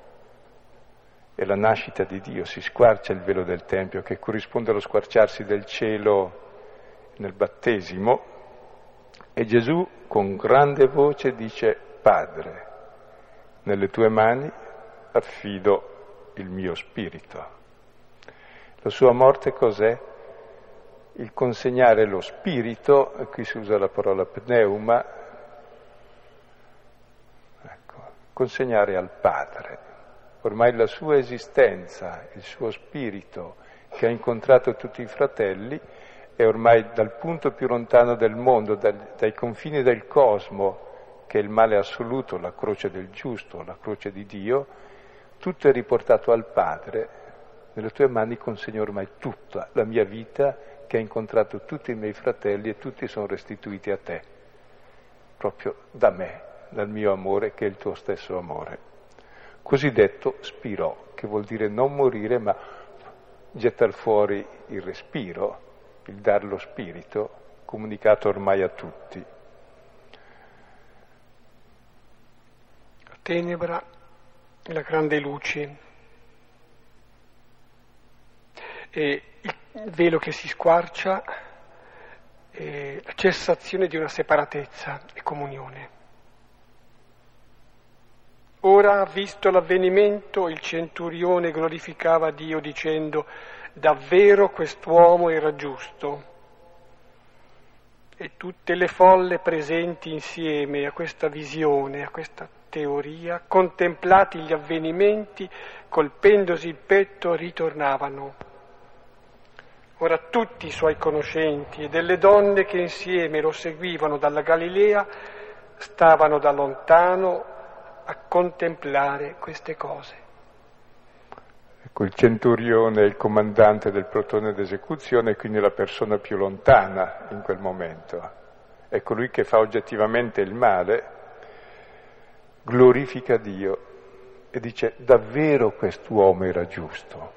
È la nascita di Dio, si squarcia il velo del Tempio, che corrisponde allo squarciarsi del cielo nel battesimo, e Gesù con grande voce dice: Padre, nelle tue mani affido il mio spirito. La sua morte cos'è? Il consegnare lo spirito, e qui si usa la parola pneuma, ecco, consegnare al Padre. Ormai la sua esistenza, il suo spirito che ha incontrato tutti i fratelli, è ormai dal punto più lontano del mondo, dai, dai confini del cosmo, che è il male assoluto, la croce del giusto, la croce di Dio, tutto è riportato al Padre. Nelle tue mani consegno ormai tutta la mia vita, che ha incontrato tutti i miei fratelli, e tutti sono restituiti a te, proprio da me, dal mio amore, che è il tuo stesso amore. Cosiddetto spirò, che vuol dire non morire, ma gettar fuori il respiro, il dar lo spirito, comunicato ormai a tutti. La tenebra e la grande luce, e il velo che si squarcia, e la cessazione di una separatezza e comunione. Ora, visto l'avvenimento, il centurione glorificava Dio dicendo: davvero quest'uomo era giusto. E tutte le folle presenti insieme a questa visione, a questa teoria, contemplati gli avvenimenti, colpendosi il petto, ritornavano. Ora tutti i suoi conoscenti e delle donne che insieme lo seguivano dalla Galilea stavano da lontano a contemplare queste cose. Ecco, il centurione è il comandante del plotone d'esecuzione, quindi la persona più lontana in quel momento. È colui che fa oggettivamente il male, glorifica Dio e dice: davvero quest'uomo era giusto.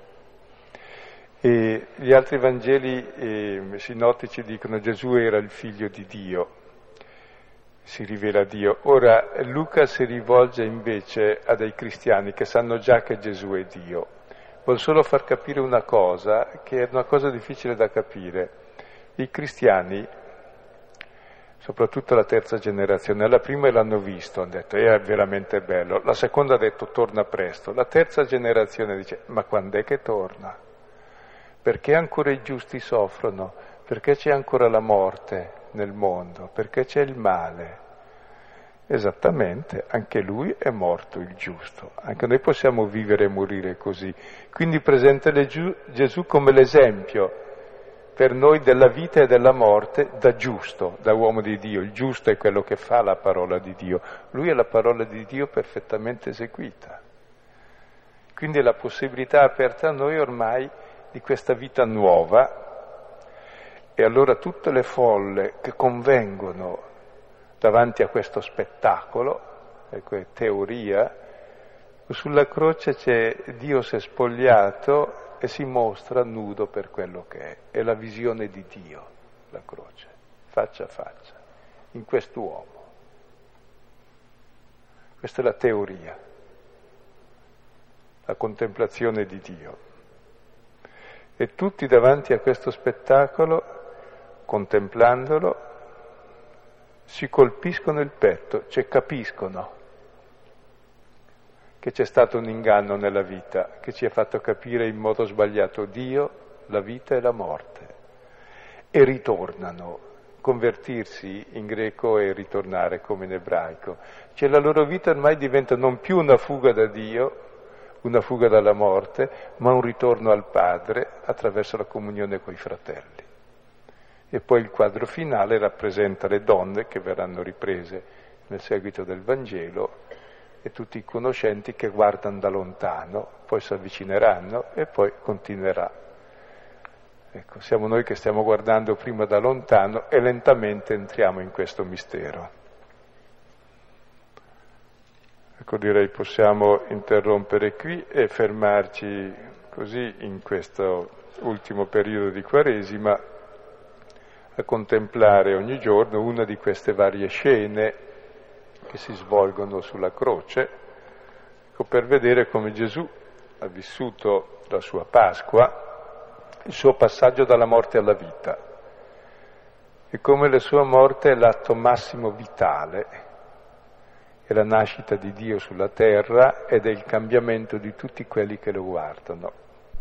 E gli altri Vangeli eh, sinottici dicono: Gesù era il figlio di Dio, si rivela Dio. Ora Luca si rivolge invece a dei cristiani che sanno già che Gesù è Dio. Vuol solo far capire una cosa, che è una cosa difficile da capire. I cristiani, soprattutto la terza generazione, la prima l'hanno visto, hanno detto: è veramente bello. La seconda ha detto: torna presto. La terza generazione dice: ma quando è che torna? Perché ancora i giusti soffrono? Perché c'è ancora la morte nel mondo? Perché c'è il male? Esattamente, anche lui è morto, il giusto. Anche noi possiamo vivere e morire così. Quindi presenta Gesù come l'esempio per noi della vita e della morte da giusto, da uomo di Dio. Il giusto è quello che fa la parola di Dio. Lui è la parola di Dio perfettamente eseguita. Quindi è la possibilità aperta a noi ormai di questa vita nuova, e allora tutte le folle che convengono davanti a questo spettacolo, ecco, è teoria, Sulla croce c'è Dio si è spogliato e si mostra nudo per quello che è. È la visione di Dio, la croce, faccia a faccia, in quest'uomo. Questa è la teoria, la contemplazione di Dio. E tutti davanti a questo spettacolo, contemplandolo, si colpiscono il petto, cioè capiscono che c'è stato un inganno nella vita, che ci ha fatto capire in modo sbagliato Dio, la vita e la morte. E ritornano. Convertirsi in greco è ritornare come in ebraico. Cioè la loro vita ormai diventa non più una fuga da Dio, una fuga dalla morte, ma un ritorno al Padre attraverso la comunione coi fratelli. E poi il quadro finale rappresenta le donne che verranno riprese nel seguito del Vangelo e tutti i conoscenti che guardano da lontano, poi si avvicineranno e poi continuerà. Ecco, siamo noi che stiamo guardando prima da lontano e lentamente entriamo in questo mistero. Ecco, direi possiamo interrompere qui e fermarci così in questo ultimo periodo di Quaresima a contemplare ogni giorno una di queste varie scene che si svolgono sulla croce, ecco, per vedere come Gesù ha vissuto la sua Pasqua, il suo passaggio dalla morte alla vita, e come la sua morte è l'atto massimo vitale, è la nascita di Dio sulla terra ed è il cambiamento di tutti quelli che lo guardano.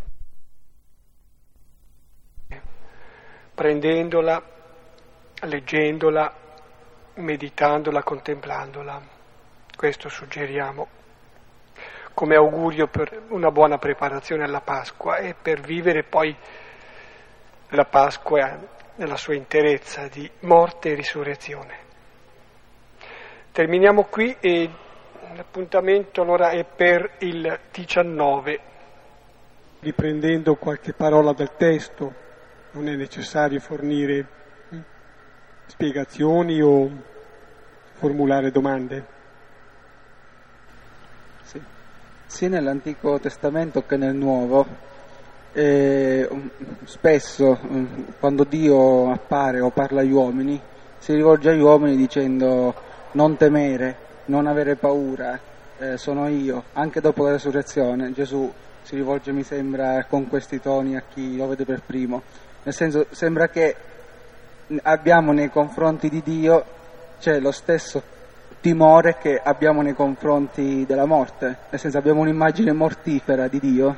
Prendendola, leggendola, meditandola, contemplandola. Questo suggeriamo come augurio per una buona preparazione alla Pasqua e per vivere poi la Pasqua nella sua interezza di morte e risurrezione. Terminiamo qui e l'appuntamento allora è per il diciannove. Riprendendo qualche parola dal testo, non è necessario fornire spiegazioni o formulare domande. Sì. Sia nell'Antico Testamento che nel Nuovo, eh, spesso quando Dio appare o parla agli uomini, si rivolge agli uomini dicendo non temere, non avere paura, eh, sono io. Anche dopo la resurrezione Gesù si rivolge, mi sembra, con questi toni a chi lo vede per primo. Nel senso, sembra che abbiamo nei confronti di Dio c'è lo stesso timore che abbiamo nei confronti della morte, nel senso abbiamo un'immagine mortifera di Dio.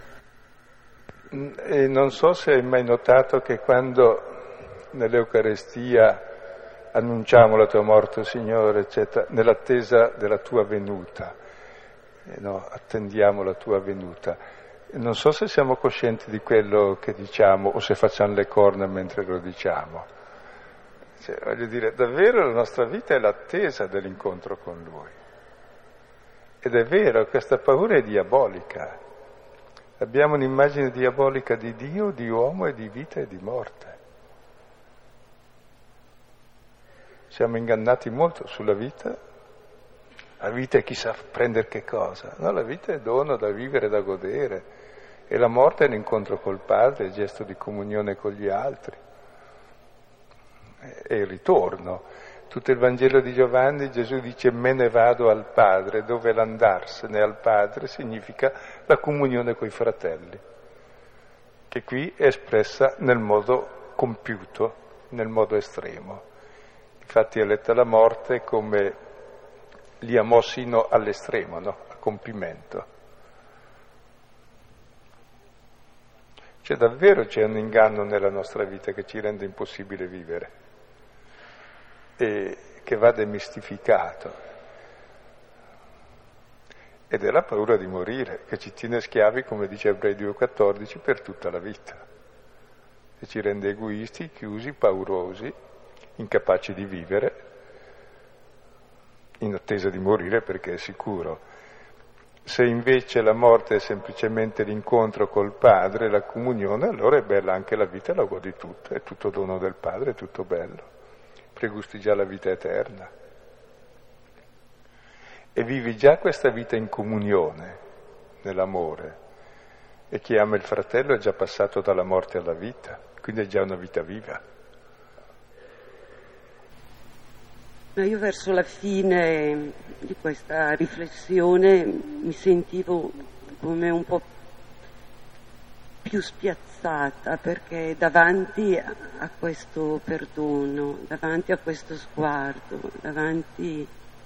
E non so se hai mai notato che quando nell'Eucarestia annunciamo la tua morte, Signore, eccetera, nell'attesa della tua venuta, eh no, attendiamo la tua venuta. E non so se siamo coscienti di quello che diciamo o se facciamo le corna mentre lo diciamo. Cioè, voglio dire, davvero la nostra vita è l'attesa dell'incontro con Lui. Ed è vero, questa paura è diabolica. Abbiamo un'immagine diabolica di Dio, di uomo e di vita e di morte. Siamo ingannati molto sulla vita. La vita è chissà prendere che cosa. No, la vita è dono da vivere, da godere. E la morte è l'incontro col Padre, il gesto di comunione con gli altri. È il ritorno. Tutto il Vangelo di Giovanni, Gesù dice me ne vado al Padre, dove l'andarsene al Padre significa la comunione coi fratelli, che qui è espressa nel modo compiuto, nel modo estremo. Infatti è letta la morte come li amò sino all'estremo, no? A compimento. Cioè davvero c'è un inganno nella nostra vita che ci rende impossibile vivere e che va demistificato. Ed è la paura di morire, che ci tiene schiavi, come dice Ebrei due quattordici, per tutta la vita. E ci rende egoisti, chiusi, paurosi, incapaci di vivere, in attesa di morire perché è sicuro. Se invece la morte è semplicemente l'incontro col Padre, la comunione, allora è bella anche la vita e la godi tutta, è tutto dono del Padre, è tutto bello. Pregusti già la vita eterna. e vivi già questa vita in comunione, nell'amore. E chi ama il fratello è già passato dalla morte alla vita, quindi è già una vita viva. Ma io verso la fine di questa riflessione mi sentivo come un po' più spiazzata, perché davanti a questo perdono, davanti a questo sguardo, davanti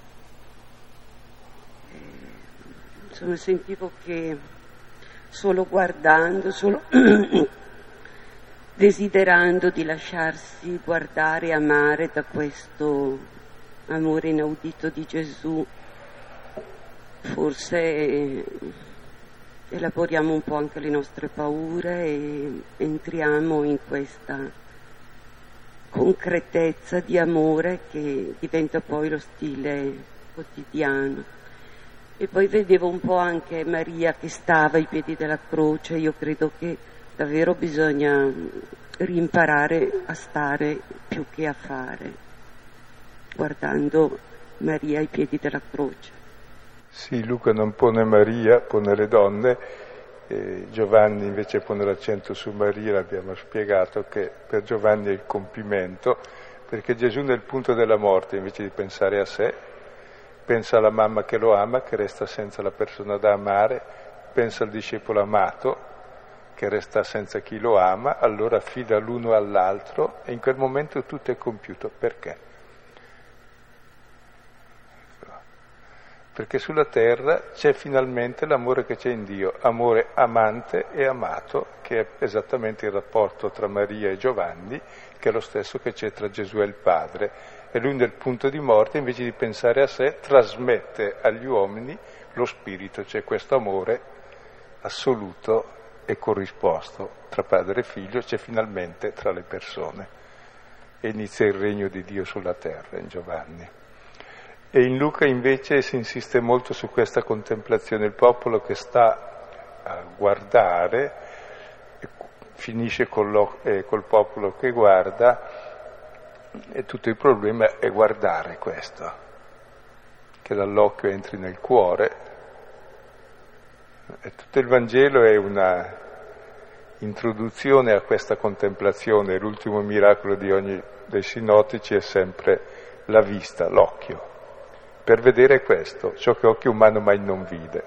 eh, insomma sentivo che solo guardando, solo desiderando di lasciarsi guardare e amare da questo amore inaudito di Gesù, forse elaboriamo un po' anche le nostre paure e entriamo in questa concretezza di amore che diventa poi lo stile quotidiano. E poi vedevo un po' anche Maria che stava ai piedi della croce. Io credo che davvero bisogna rimparare a stare più che a fare, guardando Maria ai piedi della croce. Sì, Luca non pone Maria, pone le donne, e Giovanni invece pone l'accento su Maria. L'abbiamo spiegato che per Giovanni è il compimento, perché Gesù nel punto della morte, invece di pensare a sé, pensa alla mamma che lo ama, che resta senza la persona da amare, pensa al discepolo amato, che resta senza chi lo ama, allora affida l'uno all'altro e in quel momento tutto è compiuto. Perché? Perché sulla terra c'è finalmente l'amore che c'è in Dio, amore amante e amato, che è esattamente il rapporto tra Maria e Giovanni, che è lo stesso che c'è tra Gesù e il Padre. E lui nel punto di morte, invece di pensare a sé, trasmette agli uomini lo spirito, cioè questo amore assoluto e corrisposto tra padre e figlio, c'è finalmente tra le persone. E inizia il regno di Dio sulla terra in Giovanni. E in Luca invece si insiste molto su questa contemplazione, il popolo che sta a guardare, finisce col, eh, col popolo che guarda, e tutto il problema è guardare questo, che dall'occhio entri nel cuore. E tutto il Vangelo è una introduzione a questa contemplazione. L'ultimo miracolo di ogni dei sinottici è sempre la vista, l'occhio, per vedere questo, ciò che occhio umano mai non vide.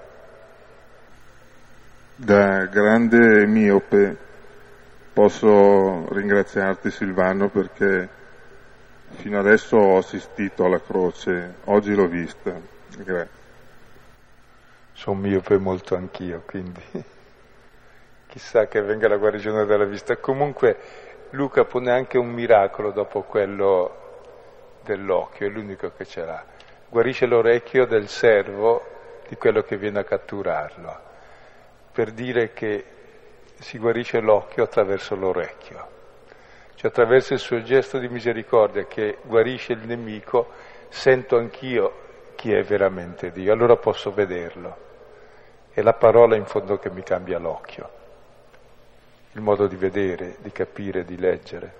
Da grande miope posso ringraziarti, Silvano, perché fino adesso ho assistito alla croce, oggi l'ho vista. Grazie. Sono miope molto anch'io, quindi chissà che venga la guarigione della vista. Comunque Luca pone anche un miracolo dopo quello dell'occhio, è l'unico che ce l'ha. Guarisce l'orecchio del servo di quello che viene a catturarlo, per dire che si guarisce l'occhio attraverso l'orecchio, cioè attraverso il suo gesto di misericordia che guarisce il nemico. Sento anch'io chi è veramente Dio, allora posso vederlo. È la parola in fondo che mi cambia l'occhio, il modo di vedere, di capire, di leggere.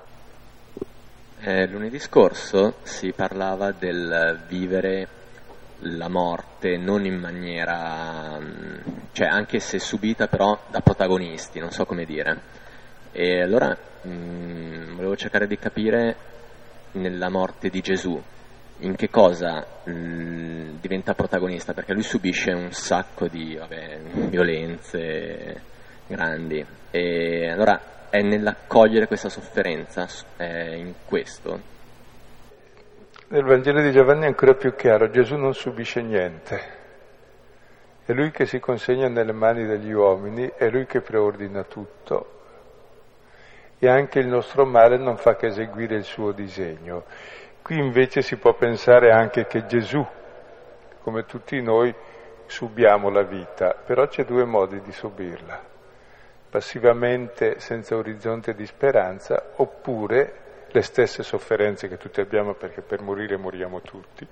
Eh, lunedì scorso si parlava del vivere la morte non in maniera, cioè anche se subita, però da protagonisti, non so come dire. E allora mh, volevo cercare di capire nella morte di Gesù in che cosa mh, diventa protagonista, perché lui subisce un sacco di vabbè, violenze grandi, e allora è nell'accogliere questa sofferenza, è in questo. Nel Vangelo di Giovanni è ancora più chiaro, Gesù non subisce niente, è lui che si consegna nelle mani degli uomini, è lui che preordina tutto, e anche il nostro male non fa che eseguire il suo disegno. Qui invece si può pensare anche che Gesù, come tutti noi, subiamo la vita, però c'è due modi di subirla: passivamente, senza orizzonte di speranza, oppure le stesse sofferenze che tutti abbiamo, perché per morire moriamo tutti.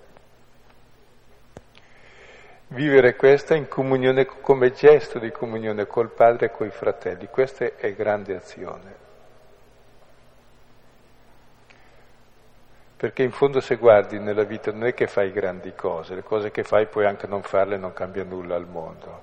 Vivere questa in comunione, come gesto di comunione col Padre e coi fratelli, questa è grande azione. Perché in fondo se guardi nella vita non è che fai grandi cose, le cose che fai puoi anche non farle e non cambia nulla al mondo.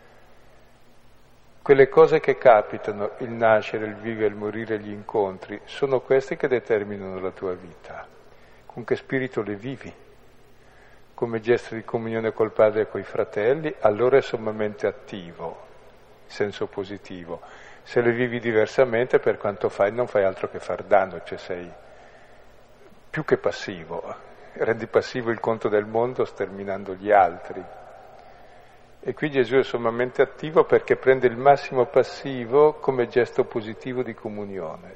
Quelle cose che capitano, il nascere, il vivere, il morire, gli incontri, sono queste che determinano la tua vita. Con che spirito le vivi? Come gesto di comunione col Padre e coi fratelli, allora è sommamente attivo, in senso positivo. Se le vivi diversamente, per quanto fai, non fai altro che far danno, cioè sei più che passivo, rendi passivo il conto del mondo sterminando gli altri. E qui Gesù è sommamente attivo perché prende il massimo passivo come gesto positivo di comunione.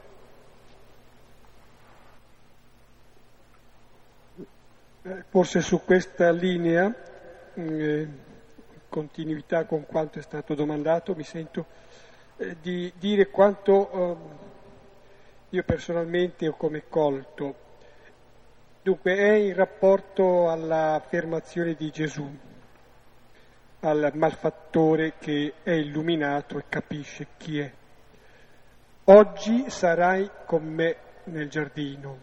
Forse su questa linea, in continuità con quanto è stato domandato, mi sento eh, di dire quanto eh, io personalmente ho come colto. Dunque è in rapporto all'affermazione di Gesù, al malfattore che è illuminato e capisce chi è. Oggi sarai con me nel giardino.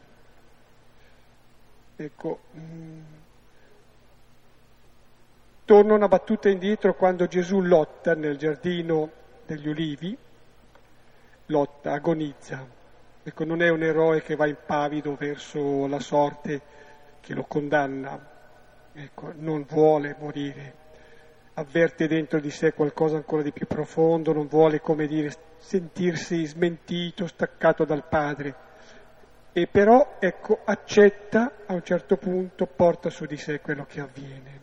Ecco, mh, torno una battuta indietro quando Gesù lotta nel giardino degli Ulivi, lotta, agonizza. Ecco, non è un eroe che va impavido verso la sorte che lo condanna, ecco, non vuole morire, avverte dentro di sé qualcosa ancora di più profondo, non vuole, come dire, sentirsi smentito, staccato dal Padre, e però, ecco, accetta a un certo punto, porta su di sé quello che avviene,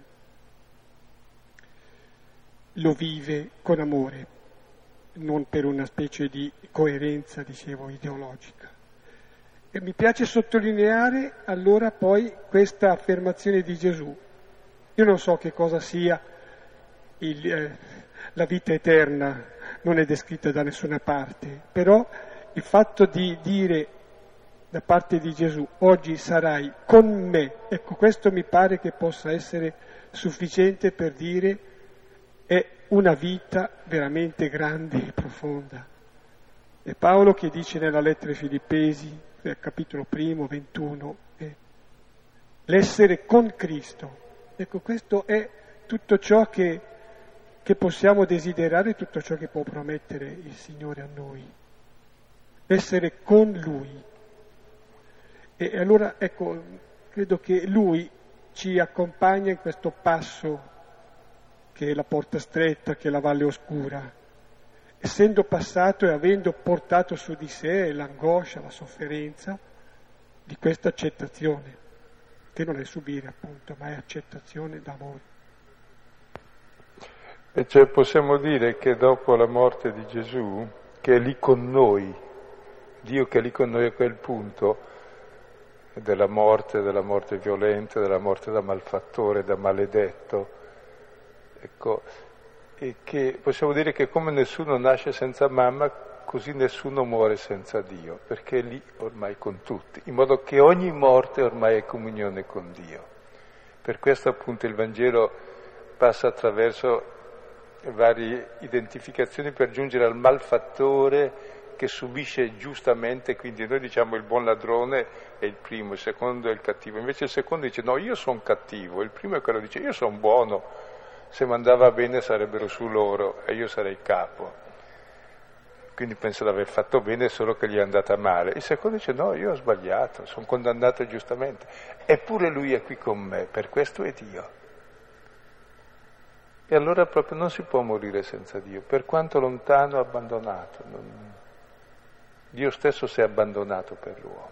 lo vive con amore. Non per una specie di coerenza, dicevo, ideologica. E mi piace sottolineare allora poi questa affermazione di Gesù. Io non so che cosa sia il, eh, la vita eterna, non è descritta da nessuna parte, però il fatto di dire da parte di Gesù, oggi sarai con me, ecco, questo mi pare che possa essere sufficiente per dire è una vita veramente grande e profonda. È Paolo che dice nella lettera ai Filippesi, nel capitolo primo, ventuno, eh, l'essere con Cristo. Ecco, questo è tutto ciò che, che possiamo desiderare, tutto ciò che può promettere il Signore a noi. Essere con Lui. E allora, ecco, credo che Lui ci accompagna in questo passo che è la porta stretta, che è la valle oscura, essendo passato e avendo portato su di sé l'angoscia, la sofferenza di questa accettazione, che non è subire appunto, ma è accettazione d'amore. E cioè possiamo dire che dopo la morte di Gesù, che è lì con noi, Dio che è lì con noi a quel punto, della morte, della morte violenta, della morte da malfattore, da maledetto, ecco, e che possiamo dire che come nessuno nasce senza mamma, così nessuno muore senza Dio, perché è lì ormai con tutti, in modo che ogni morte ormai è comunione con Dio. Per questo appunto il Vangelo passa attraverso varie identificazioni per giungere al malfattore che subisce giustamente, quindi noi diciamo il buon ladrone è il primo, il secondo è il cattivo, invece il secondo dice no, io sono cattivo, il primo è quello che dice io sono buono, se mi andava bene sarebbero su loro e io sarei capo, quindi penso di aver fatto bene solo che gli è andata male. Il secondo dice no, io ho sbagliato, sono condannato giustamente, eppure lui è qui con me, per questo è Dio. E allora proprio non si può morire senza Dio, per quanto lontano, abbandonato. Non... Dio stesso si è abbandonato per l'uomo.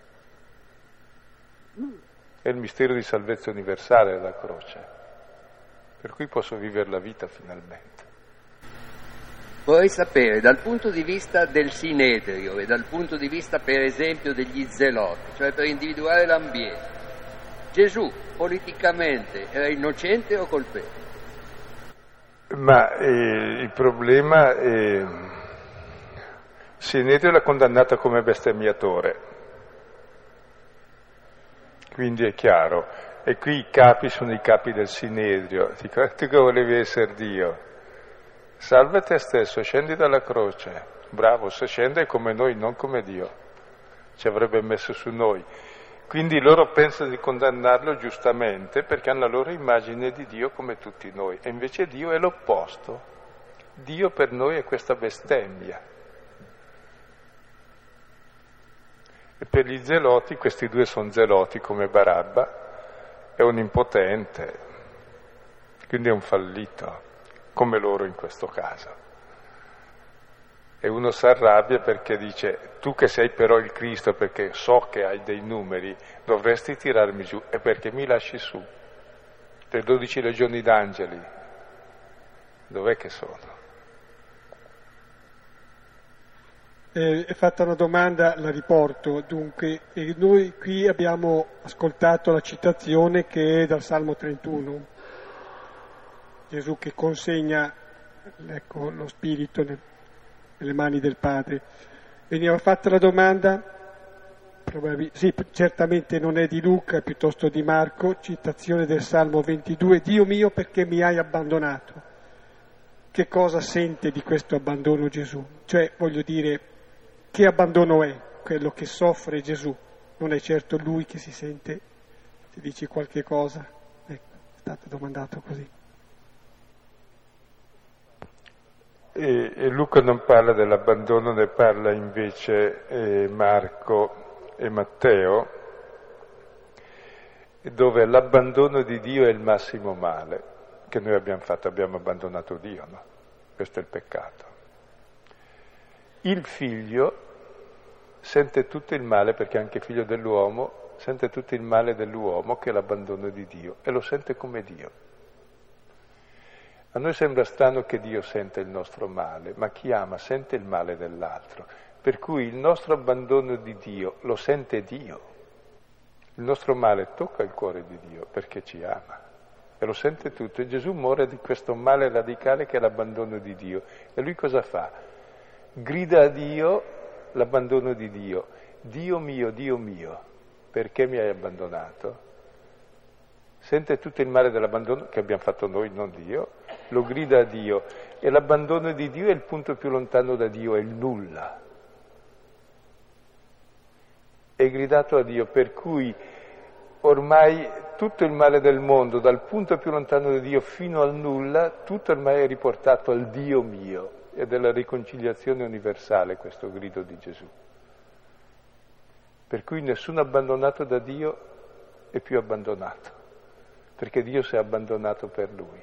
È il mistero di salvezza universale della croce. Per cui posso vivere la vita finalmente. Vorrei sapere, dal punto di vista del Sinedrio e dal punto di vista, per esempio, degli zeloti, cioè per individuare l'ambiente, Gesù politicamente era innocente o colpevole? Ma eh, il problema è... il Sinedrio l'ha condannata come bestemmiatore, quindi è chiaro. E qui i capi sono i capi del Sinedrio. Dico, tu che volevi essere Dio? Salva te stesso, scendi dalla croce. Bravo, se scende è come noi, non come Dio. Ci avrebbe messo su noi. Quindi loro pensano di condannarlo giustamente perché hanno la loro immagine di Dio come tutti noi, e invece Dio è l'opposto. Dio per noi è questa bestemmia. E per gli zeloti, questi due sono zeloti come Barabba, è un impotente, quindi è un fallito, come loro in questo caso. E uno si arrabbia perché dice, tu che sei però il Cristo, perché so che hai dei numeri, dovresti tirarmi giù, e perché mi lasci su? Le dodici legioni d'angeli, dov'è che sono? Eh, è fatta una domanda, la riporto. Dunque, eh, noi qui abbiamo ascoltato la citazione che è dal Salmo trentuno, Gesù che consegna, ecco, lo Spirito nel, nelle mani del Padre. Veniva fatta la domanda, probabil- sì, certamente non è di Luca, è piuttosto di Marco, citazione del Salmo ventidue, Dio mio perché mi hai abbandonato? Che cosa sente di questo abbandono Gesù? Cioè, voglio dire, che abbandono è quello che soffre Gesù? Non è certo lui che si sente, se dici qualche cosa, ecco, è stato domandato così. E, e Luca non parla dell'abbandono, ne parla invece eh, Marco e Matteo, dove l'abbandono di Dio è il massimo male che noi abbiamo fatto, abbiamo abbandonato Dio, no? Questo è il peccato. Il figlio sente tutto il male, perché anche figlio dell'uomo sente tutto il male dell'uomo, che è l'abbandono di Dio, e lo sente come Dio. A noi sembra strano che Dio sente il nostro male, ma chi ama sente il male dell'altro, per cui il nostro abbandono di Dio lo sente Dio. Il nostro male tocca il cuore di Dio perché ci ama e lo sente tutto, e Gesù muore di questo male radicale che è l'abbandono di Dio. E lui cosa fa? Grida a Dio l'abbandono di Dio. Dio mio, Dio mio, perché mi hai abbandonato? Sente tutto il male dell'abbandono che abbiamo fatto noi, non Dio, lo grida a Dio, e l'abbandono di Dio è il punto più lontano da Dio, è il nulla. È gridato a Dio, per cui ormai tutto il male del mondo, dal punto più lontano da Dio fino al nulla, tutto ormai è riportato al Dio mio, ed è la riconciliazione universale questo grido di Gesù. Per cui nessuno abbandonato da Dio è più abbandonato, perché Dio si è abbandonato per lui.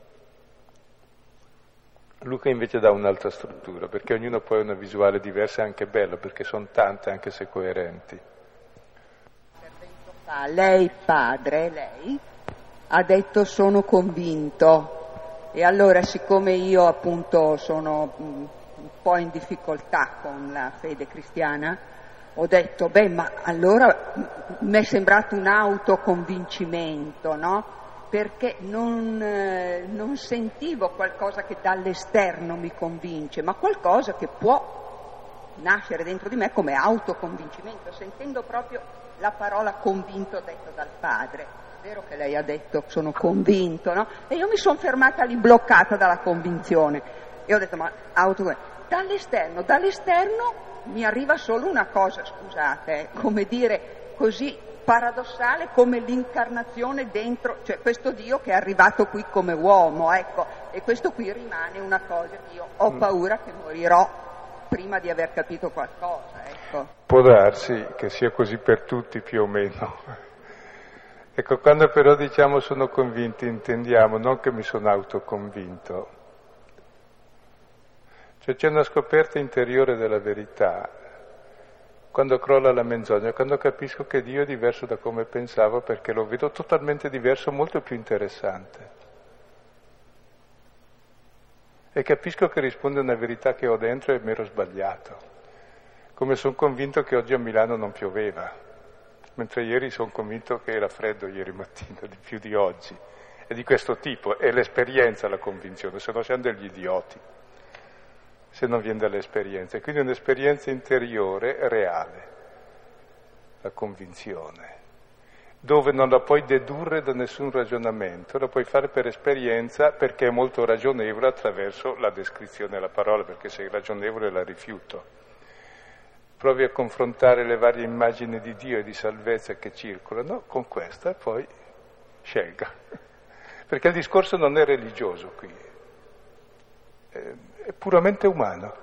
Luca invece dà un'altra struttura, perché ognuno poi ha una visuale diversa e anche bella, perché sono tante, anche se coerenti. Lei, padre, lei, ha detto sono convinto, e allora siccome io appunto sono un po' in difficoltà con la fede cristiana, ho detto, beh, ma allora mi è sembrato un autoconvincimento, no? Perché non, eh, non sentivo qualcosa che dall'esterno mi convince, ma qualcosa che può nascere dentro di me come autoconvincimento, sentendo proprio la parola convinto detta dal padre. È vero che lei ha detto sono convinto, no? E io mi sono fermata lì bloccata dalla convinzione e ho detto, ma auto dall'esterno, dall'esterno mi arriva solo una cosa, scusate, eh, come dire così paradossale come l'incarnazione dentro, cioè questo Dio che è arrivato qui come uomo, ecco, e questo qui rimane una cosa che io ho paura che morirò prima di aver capito qualcosa, ecco. Può darsi che sia così per tutti più o meno. Ecco, quando però diciamo sono convinti, intendiamo non che mi sono autoconvinto, cioè c'è una scoperta interiore della verità, quando crolla la menzogna, quando capisco che Dio è diverso da come pensavo, perché lo vedo totalmente diverso, molto più interessante. E capisco che risponde a una verità che ho dentro e mi ero sbagliato. Come sono convinto che oggi a Milano non pioveva, mentre ieri sono convinto che era freddo ieri mattina, di più di oggi. È di questo tipo, è l'esperienza la convinzione, se no siamo degli idioti, se non viene dall'esperienza. Quindi è un'esperienza interiore reale, la convinzione, dove non la puoi dedurre da nessun ragionamento, la puoi fare per esperienza perché è molto ragionevole attraverso la descrizione della parola, perché se è ragionevole la rifiuto. provi a confrontare le varie immagini di Dio e di salvezza che circolano con questa e poi scelga. Perché il discorso non è religioso qui, è puramente umano.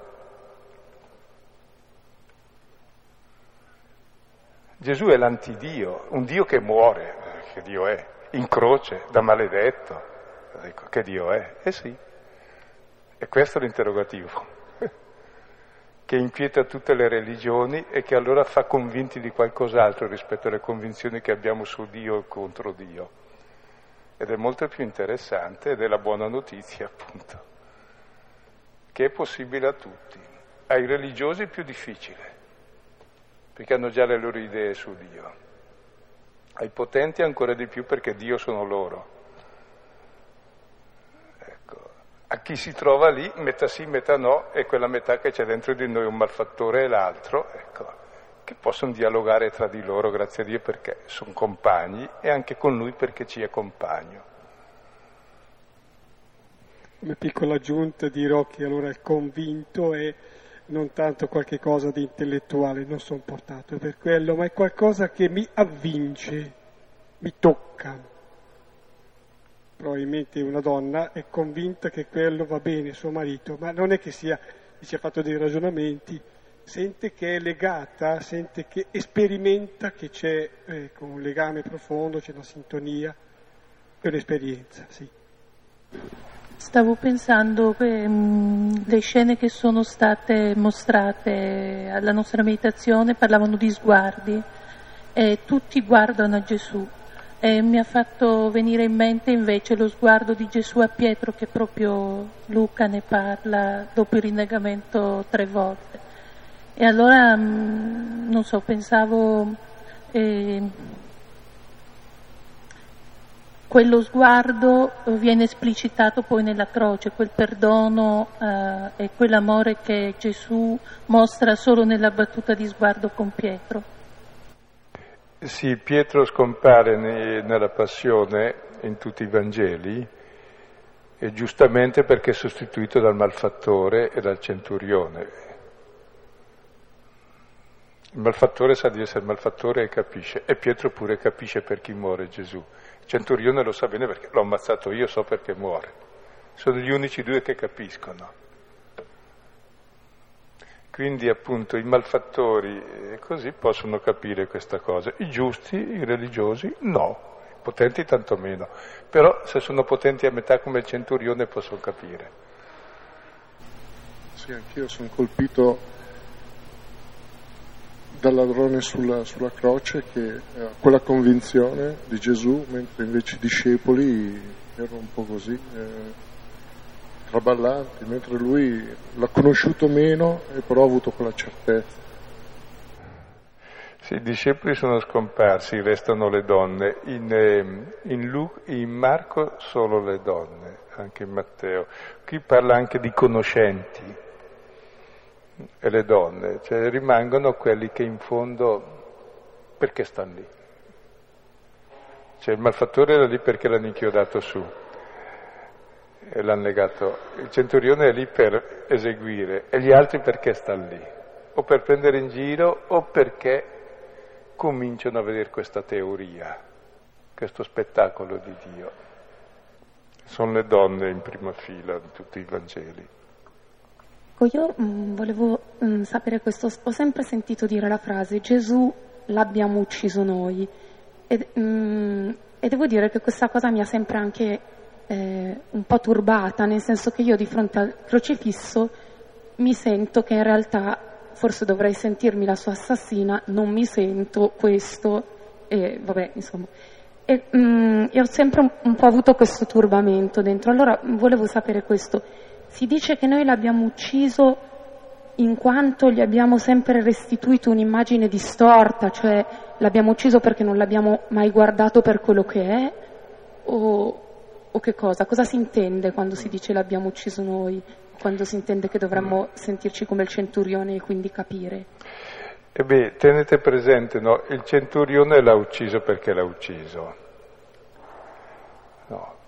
Gesù è l'antidio, un Dio che muore, che Dio è, in croce, da maledetto, ecco, che Dio è, eh sì, e questo è l'interrogativo, che inquieta tutte le religioni e che allora fa convinti di qualcos'altro rispetto alle convinzioni che abbiamo su Dio e contro Dio. Ed è molto più interessante ed è la buona notizia, appunto, che è possibile a tutti. Ai religiosi è più difficile, perché hanno già le loro idee su Dio. Ai potenti ancora di più perché Dio sono loro. Ecco. A chi si trova lì, metà sì, metà no, è quella metà che c'è dentro di noi, un malfattore e l'altro, ecco, che possono dialogare tra di loro, grazie a Dio, perché sono compagni, e anche con Lui perché ci è compagno. Come piccola aggiunta dirò che allora il convinto è non tanto qualche cosa di intellettuale, non sono portato per quello, ma è qualcosa che mi avvince, mi tocca. Probabilmente una donna è convinta che quello va bene, suo marito, ma non è che sia, si è fatto dei ragionamenti, sente che è legata, sente che sperimenta che c'è ecco, un legame profondo, c'è una sintonia, è un'esperienza, sì. Stavo pensando che mh, le scene che sono state mostrate alla nostra meditazione parlavano di sguardi e tutti guardano a Gesù e mi ha fatto venire in mente invece lo sguardo di Gesù a Pietro che proprio Luca ne parla dopo il rinnegamento tre volte e allora mh, non so, pensavo eh, quello sguardo viene esplicitato poi nella croce, quel perdono eh, e quell'amore che Gesù mostra solo nella battuta di sguardo con Pietro. Sì, Pietro scompare ne, nella passione in tutti i Vangeli, e giustamente perché è sostituito dal malfattore e dal centurione. Il malfattore sa di essere malfattore e capisce, e Pietro pure capisce per chi muore Gesù. Il centurione lo sa bene perché l'ho ammazzato io, so perché muore. Sono gli unici due che capiscono. Quindi appunto i malfattori eh, così possono capire questa cosa. I giusti, i religiosi, no. I potenti tantomeno. Però se sono potenti a metà come il centurione possono capire. Sì, anch'io sono colpito dal ladrone sulla, sulla croce che ha quella convinzione di Gesù, mentre invece i discepoli erano un po' così, eh, traballanti, mentre lui l'ha conosciuto meno e però ha avuto quella certezza. Sì, i discepoli sono scomparsi, restano le donne. In, eh, in, Lu, in Marco solo le donne, anche in Matteo. Qui parla anche di conoscenti. E le donne, cioè rimangono quelli che in fondo perché stanno lì? Cioè il malfattore era lì perché l'hanno inchiodato su e l'hanno legato, il centurione è lì per eseguire e gli altri perché stanno lì? O per prendere in giro o perché cominciano a vedere questa teoria, questo spettacolo di Dio. Sono le donne in prima fila in tutti i Vangeli. Io mh, volevo mh, sapere questo, ho sempre sentito dire la frase Gesù l'abbiamo ucciso noi e, mh, e devo dire che questa cosa mi ha sempre anche eh, un po' turbata, nel senso che io di fronte al crocifisso mi sento che in realtà forse dovrei sentirmi la sua assassina, non mi sento questo e vabbè insomma e, mh, e ho sempre un, un po' avuto questo turbamento dentro, allora volevo sapere questo. Si dice che noi l'abbiamo ucciso in quanto gli abbiamo sempre restituito un'immagine distorta, cioè l'abbiamo ucciso perché non l'abbiamo mai guardato per quello che è, o, o che cosa? Cosa si intende quando si dice l'abbiamo ucciso noi? Quando si intende che dovremmo sentirci come il centurione e quindi capire? E beh, tenete presente, no? Il centurione l'ha ucciso perché l'ha ucciso. No.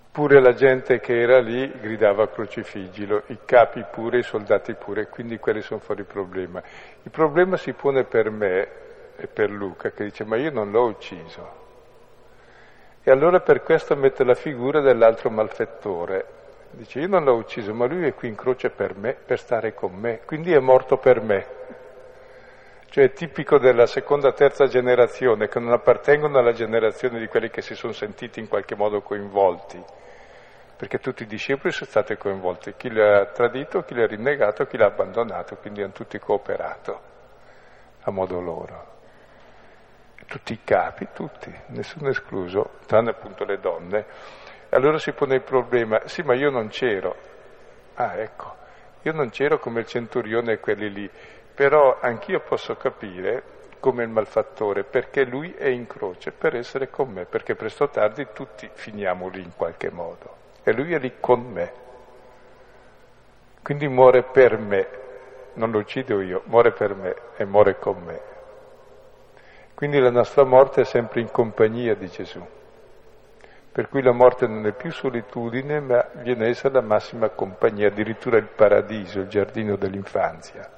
Pure la gente che era lì gridava crocifiggilo, i capi pure, i soldati pure, quindi quelli sono fuori problema. Il problema si pone per me e per Luca, che dice: ma io non l'ho ucciso. E allora per questo mette la figura dell'altro malfettore. Dice: io non l'ho ucciso, ma lui è qui in croce per me, per stare con me, quindi è morto per me. Cioè è tipico della seconda, terza generazione, che non appartengono alla generazione di quelli che si sono sentiti in qualche modo coinvolti, perché tutti i discepoli sono stati coinvolti, chi l'ha tradito, chi l'ha rinnegato, chi l'ha abbandonato, quindi hanno tutti cooperato a modo loro. Tutti i capi, tutti, nessuno escluso, tranne appunto le donne. Allora si pone il problema: sì, ma io non c'ero. Ah, ecco, io non c'ero come il centurione e quelli lì, però anch'io posso capire come il malfattore, perché lui è in croce per essere con me, perché presto o tardi tutti finiamo lì in qualche modo, e lui è lì con me. Quindi muore per me, non lo uccido io, muore per me e muore con me. Quindi la nostra morte è sempre in compagnia di Gesù. Per cui la morte non è più solitudine, ma viene a essere la massima compagnia, addirittura il paradiso, il giardino dell'infanzia.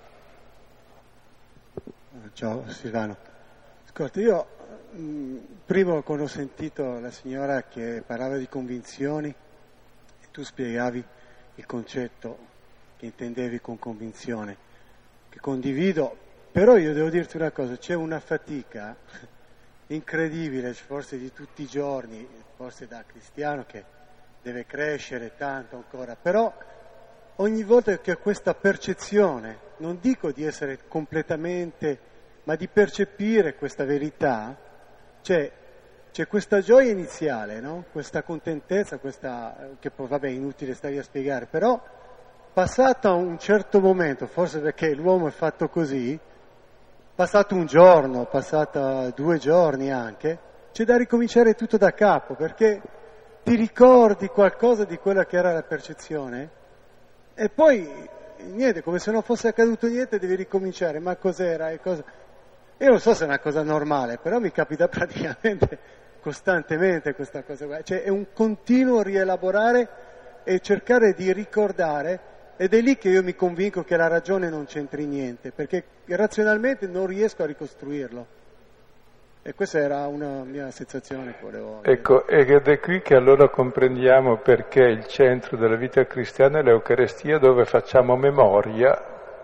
Ciao Silvano. Ascolta, io mh, prima quando ho sentito la signora che parlava di convinzioni, e tu spiegavi il concetto che intendevi con convinzione, che condivido, però io devo dirti una cosa: c'è una fatica incredibile, forse di tutti i giorni, forse da cristiano che deve crescere tanto ancora, però ogni volta che ho questa percezione, non dico di essere completamente, ma di percepire questa verità, cioè c'è questa gioia iniziale, no? Questa contentezza, questa, che poi vabbè è inutile stare a spiegare, però passato un certo momento, forse perché l'uomo è fatto così, passato un giorno, passato due giorni anche, c'è da ricominciare tutto da capo, perché ti ricordi qualcosa di quella che era la percezione e poi niente, come se non fosse accaduto niente, devi ricominciare. Ma cos'era e cosa? Io non so se è una cosa normale, però mi capita praticamente costantemente questa cosa qua. Cioè è un continuo rielaborare e cercare di ricordare, ed è lì che io mi convinco che la ragione non c'entri niente, perché razionalmente non riesco a ricostruirlo. E questa era una mia sensazione che volevo dire. Ecco, ed è qui che allora comprendiamo perché il centro della vita cristiana è l'Eucaristia, dove facciamo memoria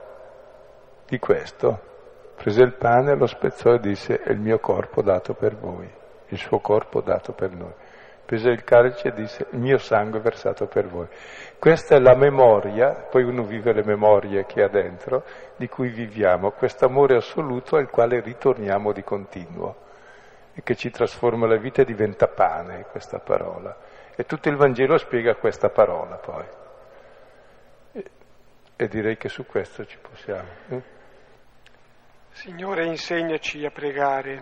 di questo. Prese il pane, lo spezzò e disse: è il mio corpo dato per voi, il suo corpo dato per noi. Prese il calice e disse: il mio sangue versato per voi. Questa è la memoria, poi uno vive le memorie che ha dentro, di cui viviamo, questo amore assoluto al quale ritorniamo di continuo e che ci trasforma la vita e diventa pane, questa parola. E tutto il Vangelo spiega questa parola poi. E, e direi che su questo ci possiamo. Eh? Signore, insegnaci a pregare.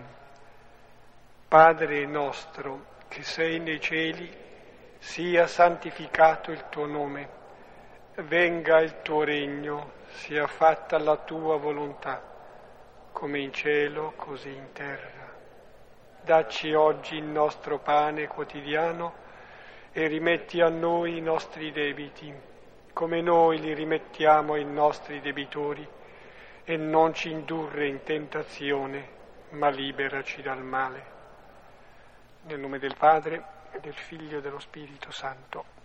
Padre nostro, che sei nei cieli, sia santificato il tuo nome, venga il tuo regno, sia fatta la tua volontà, come in cielo, così in terra. Dacci oggi il nostro pane quotidiano e rimetti a noi i nostri debiti, come noi li rimettiamo ai nostri debitori, e non ci indurre in tentazione, ma liberaci dal male. Nel nome del Padre, e del Figlio e dello Spirito Santo.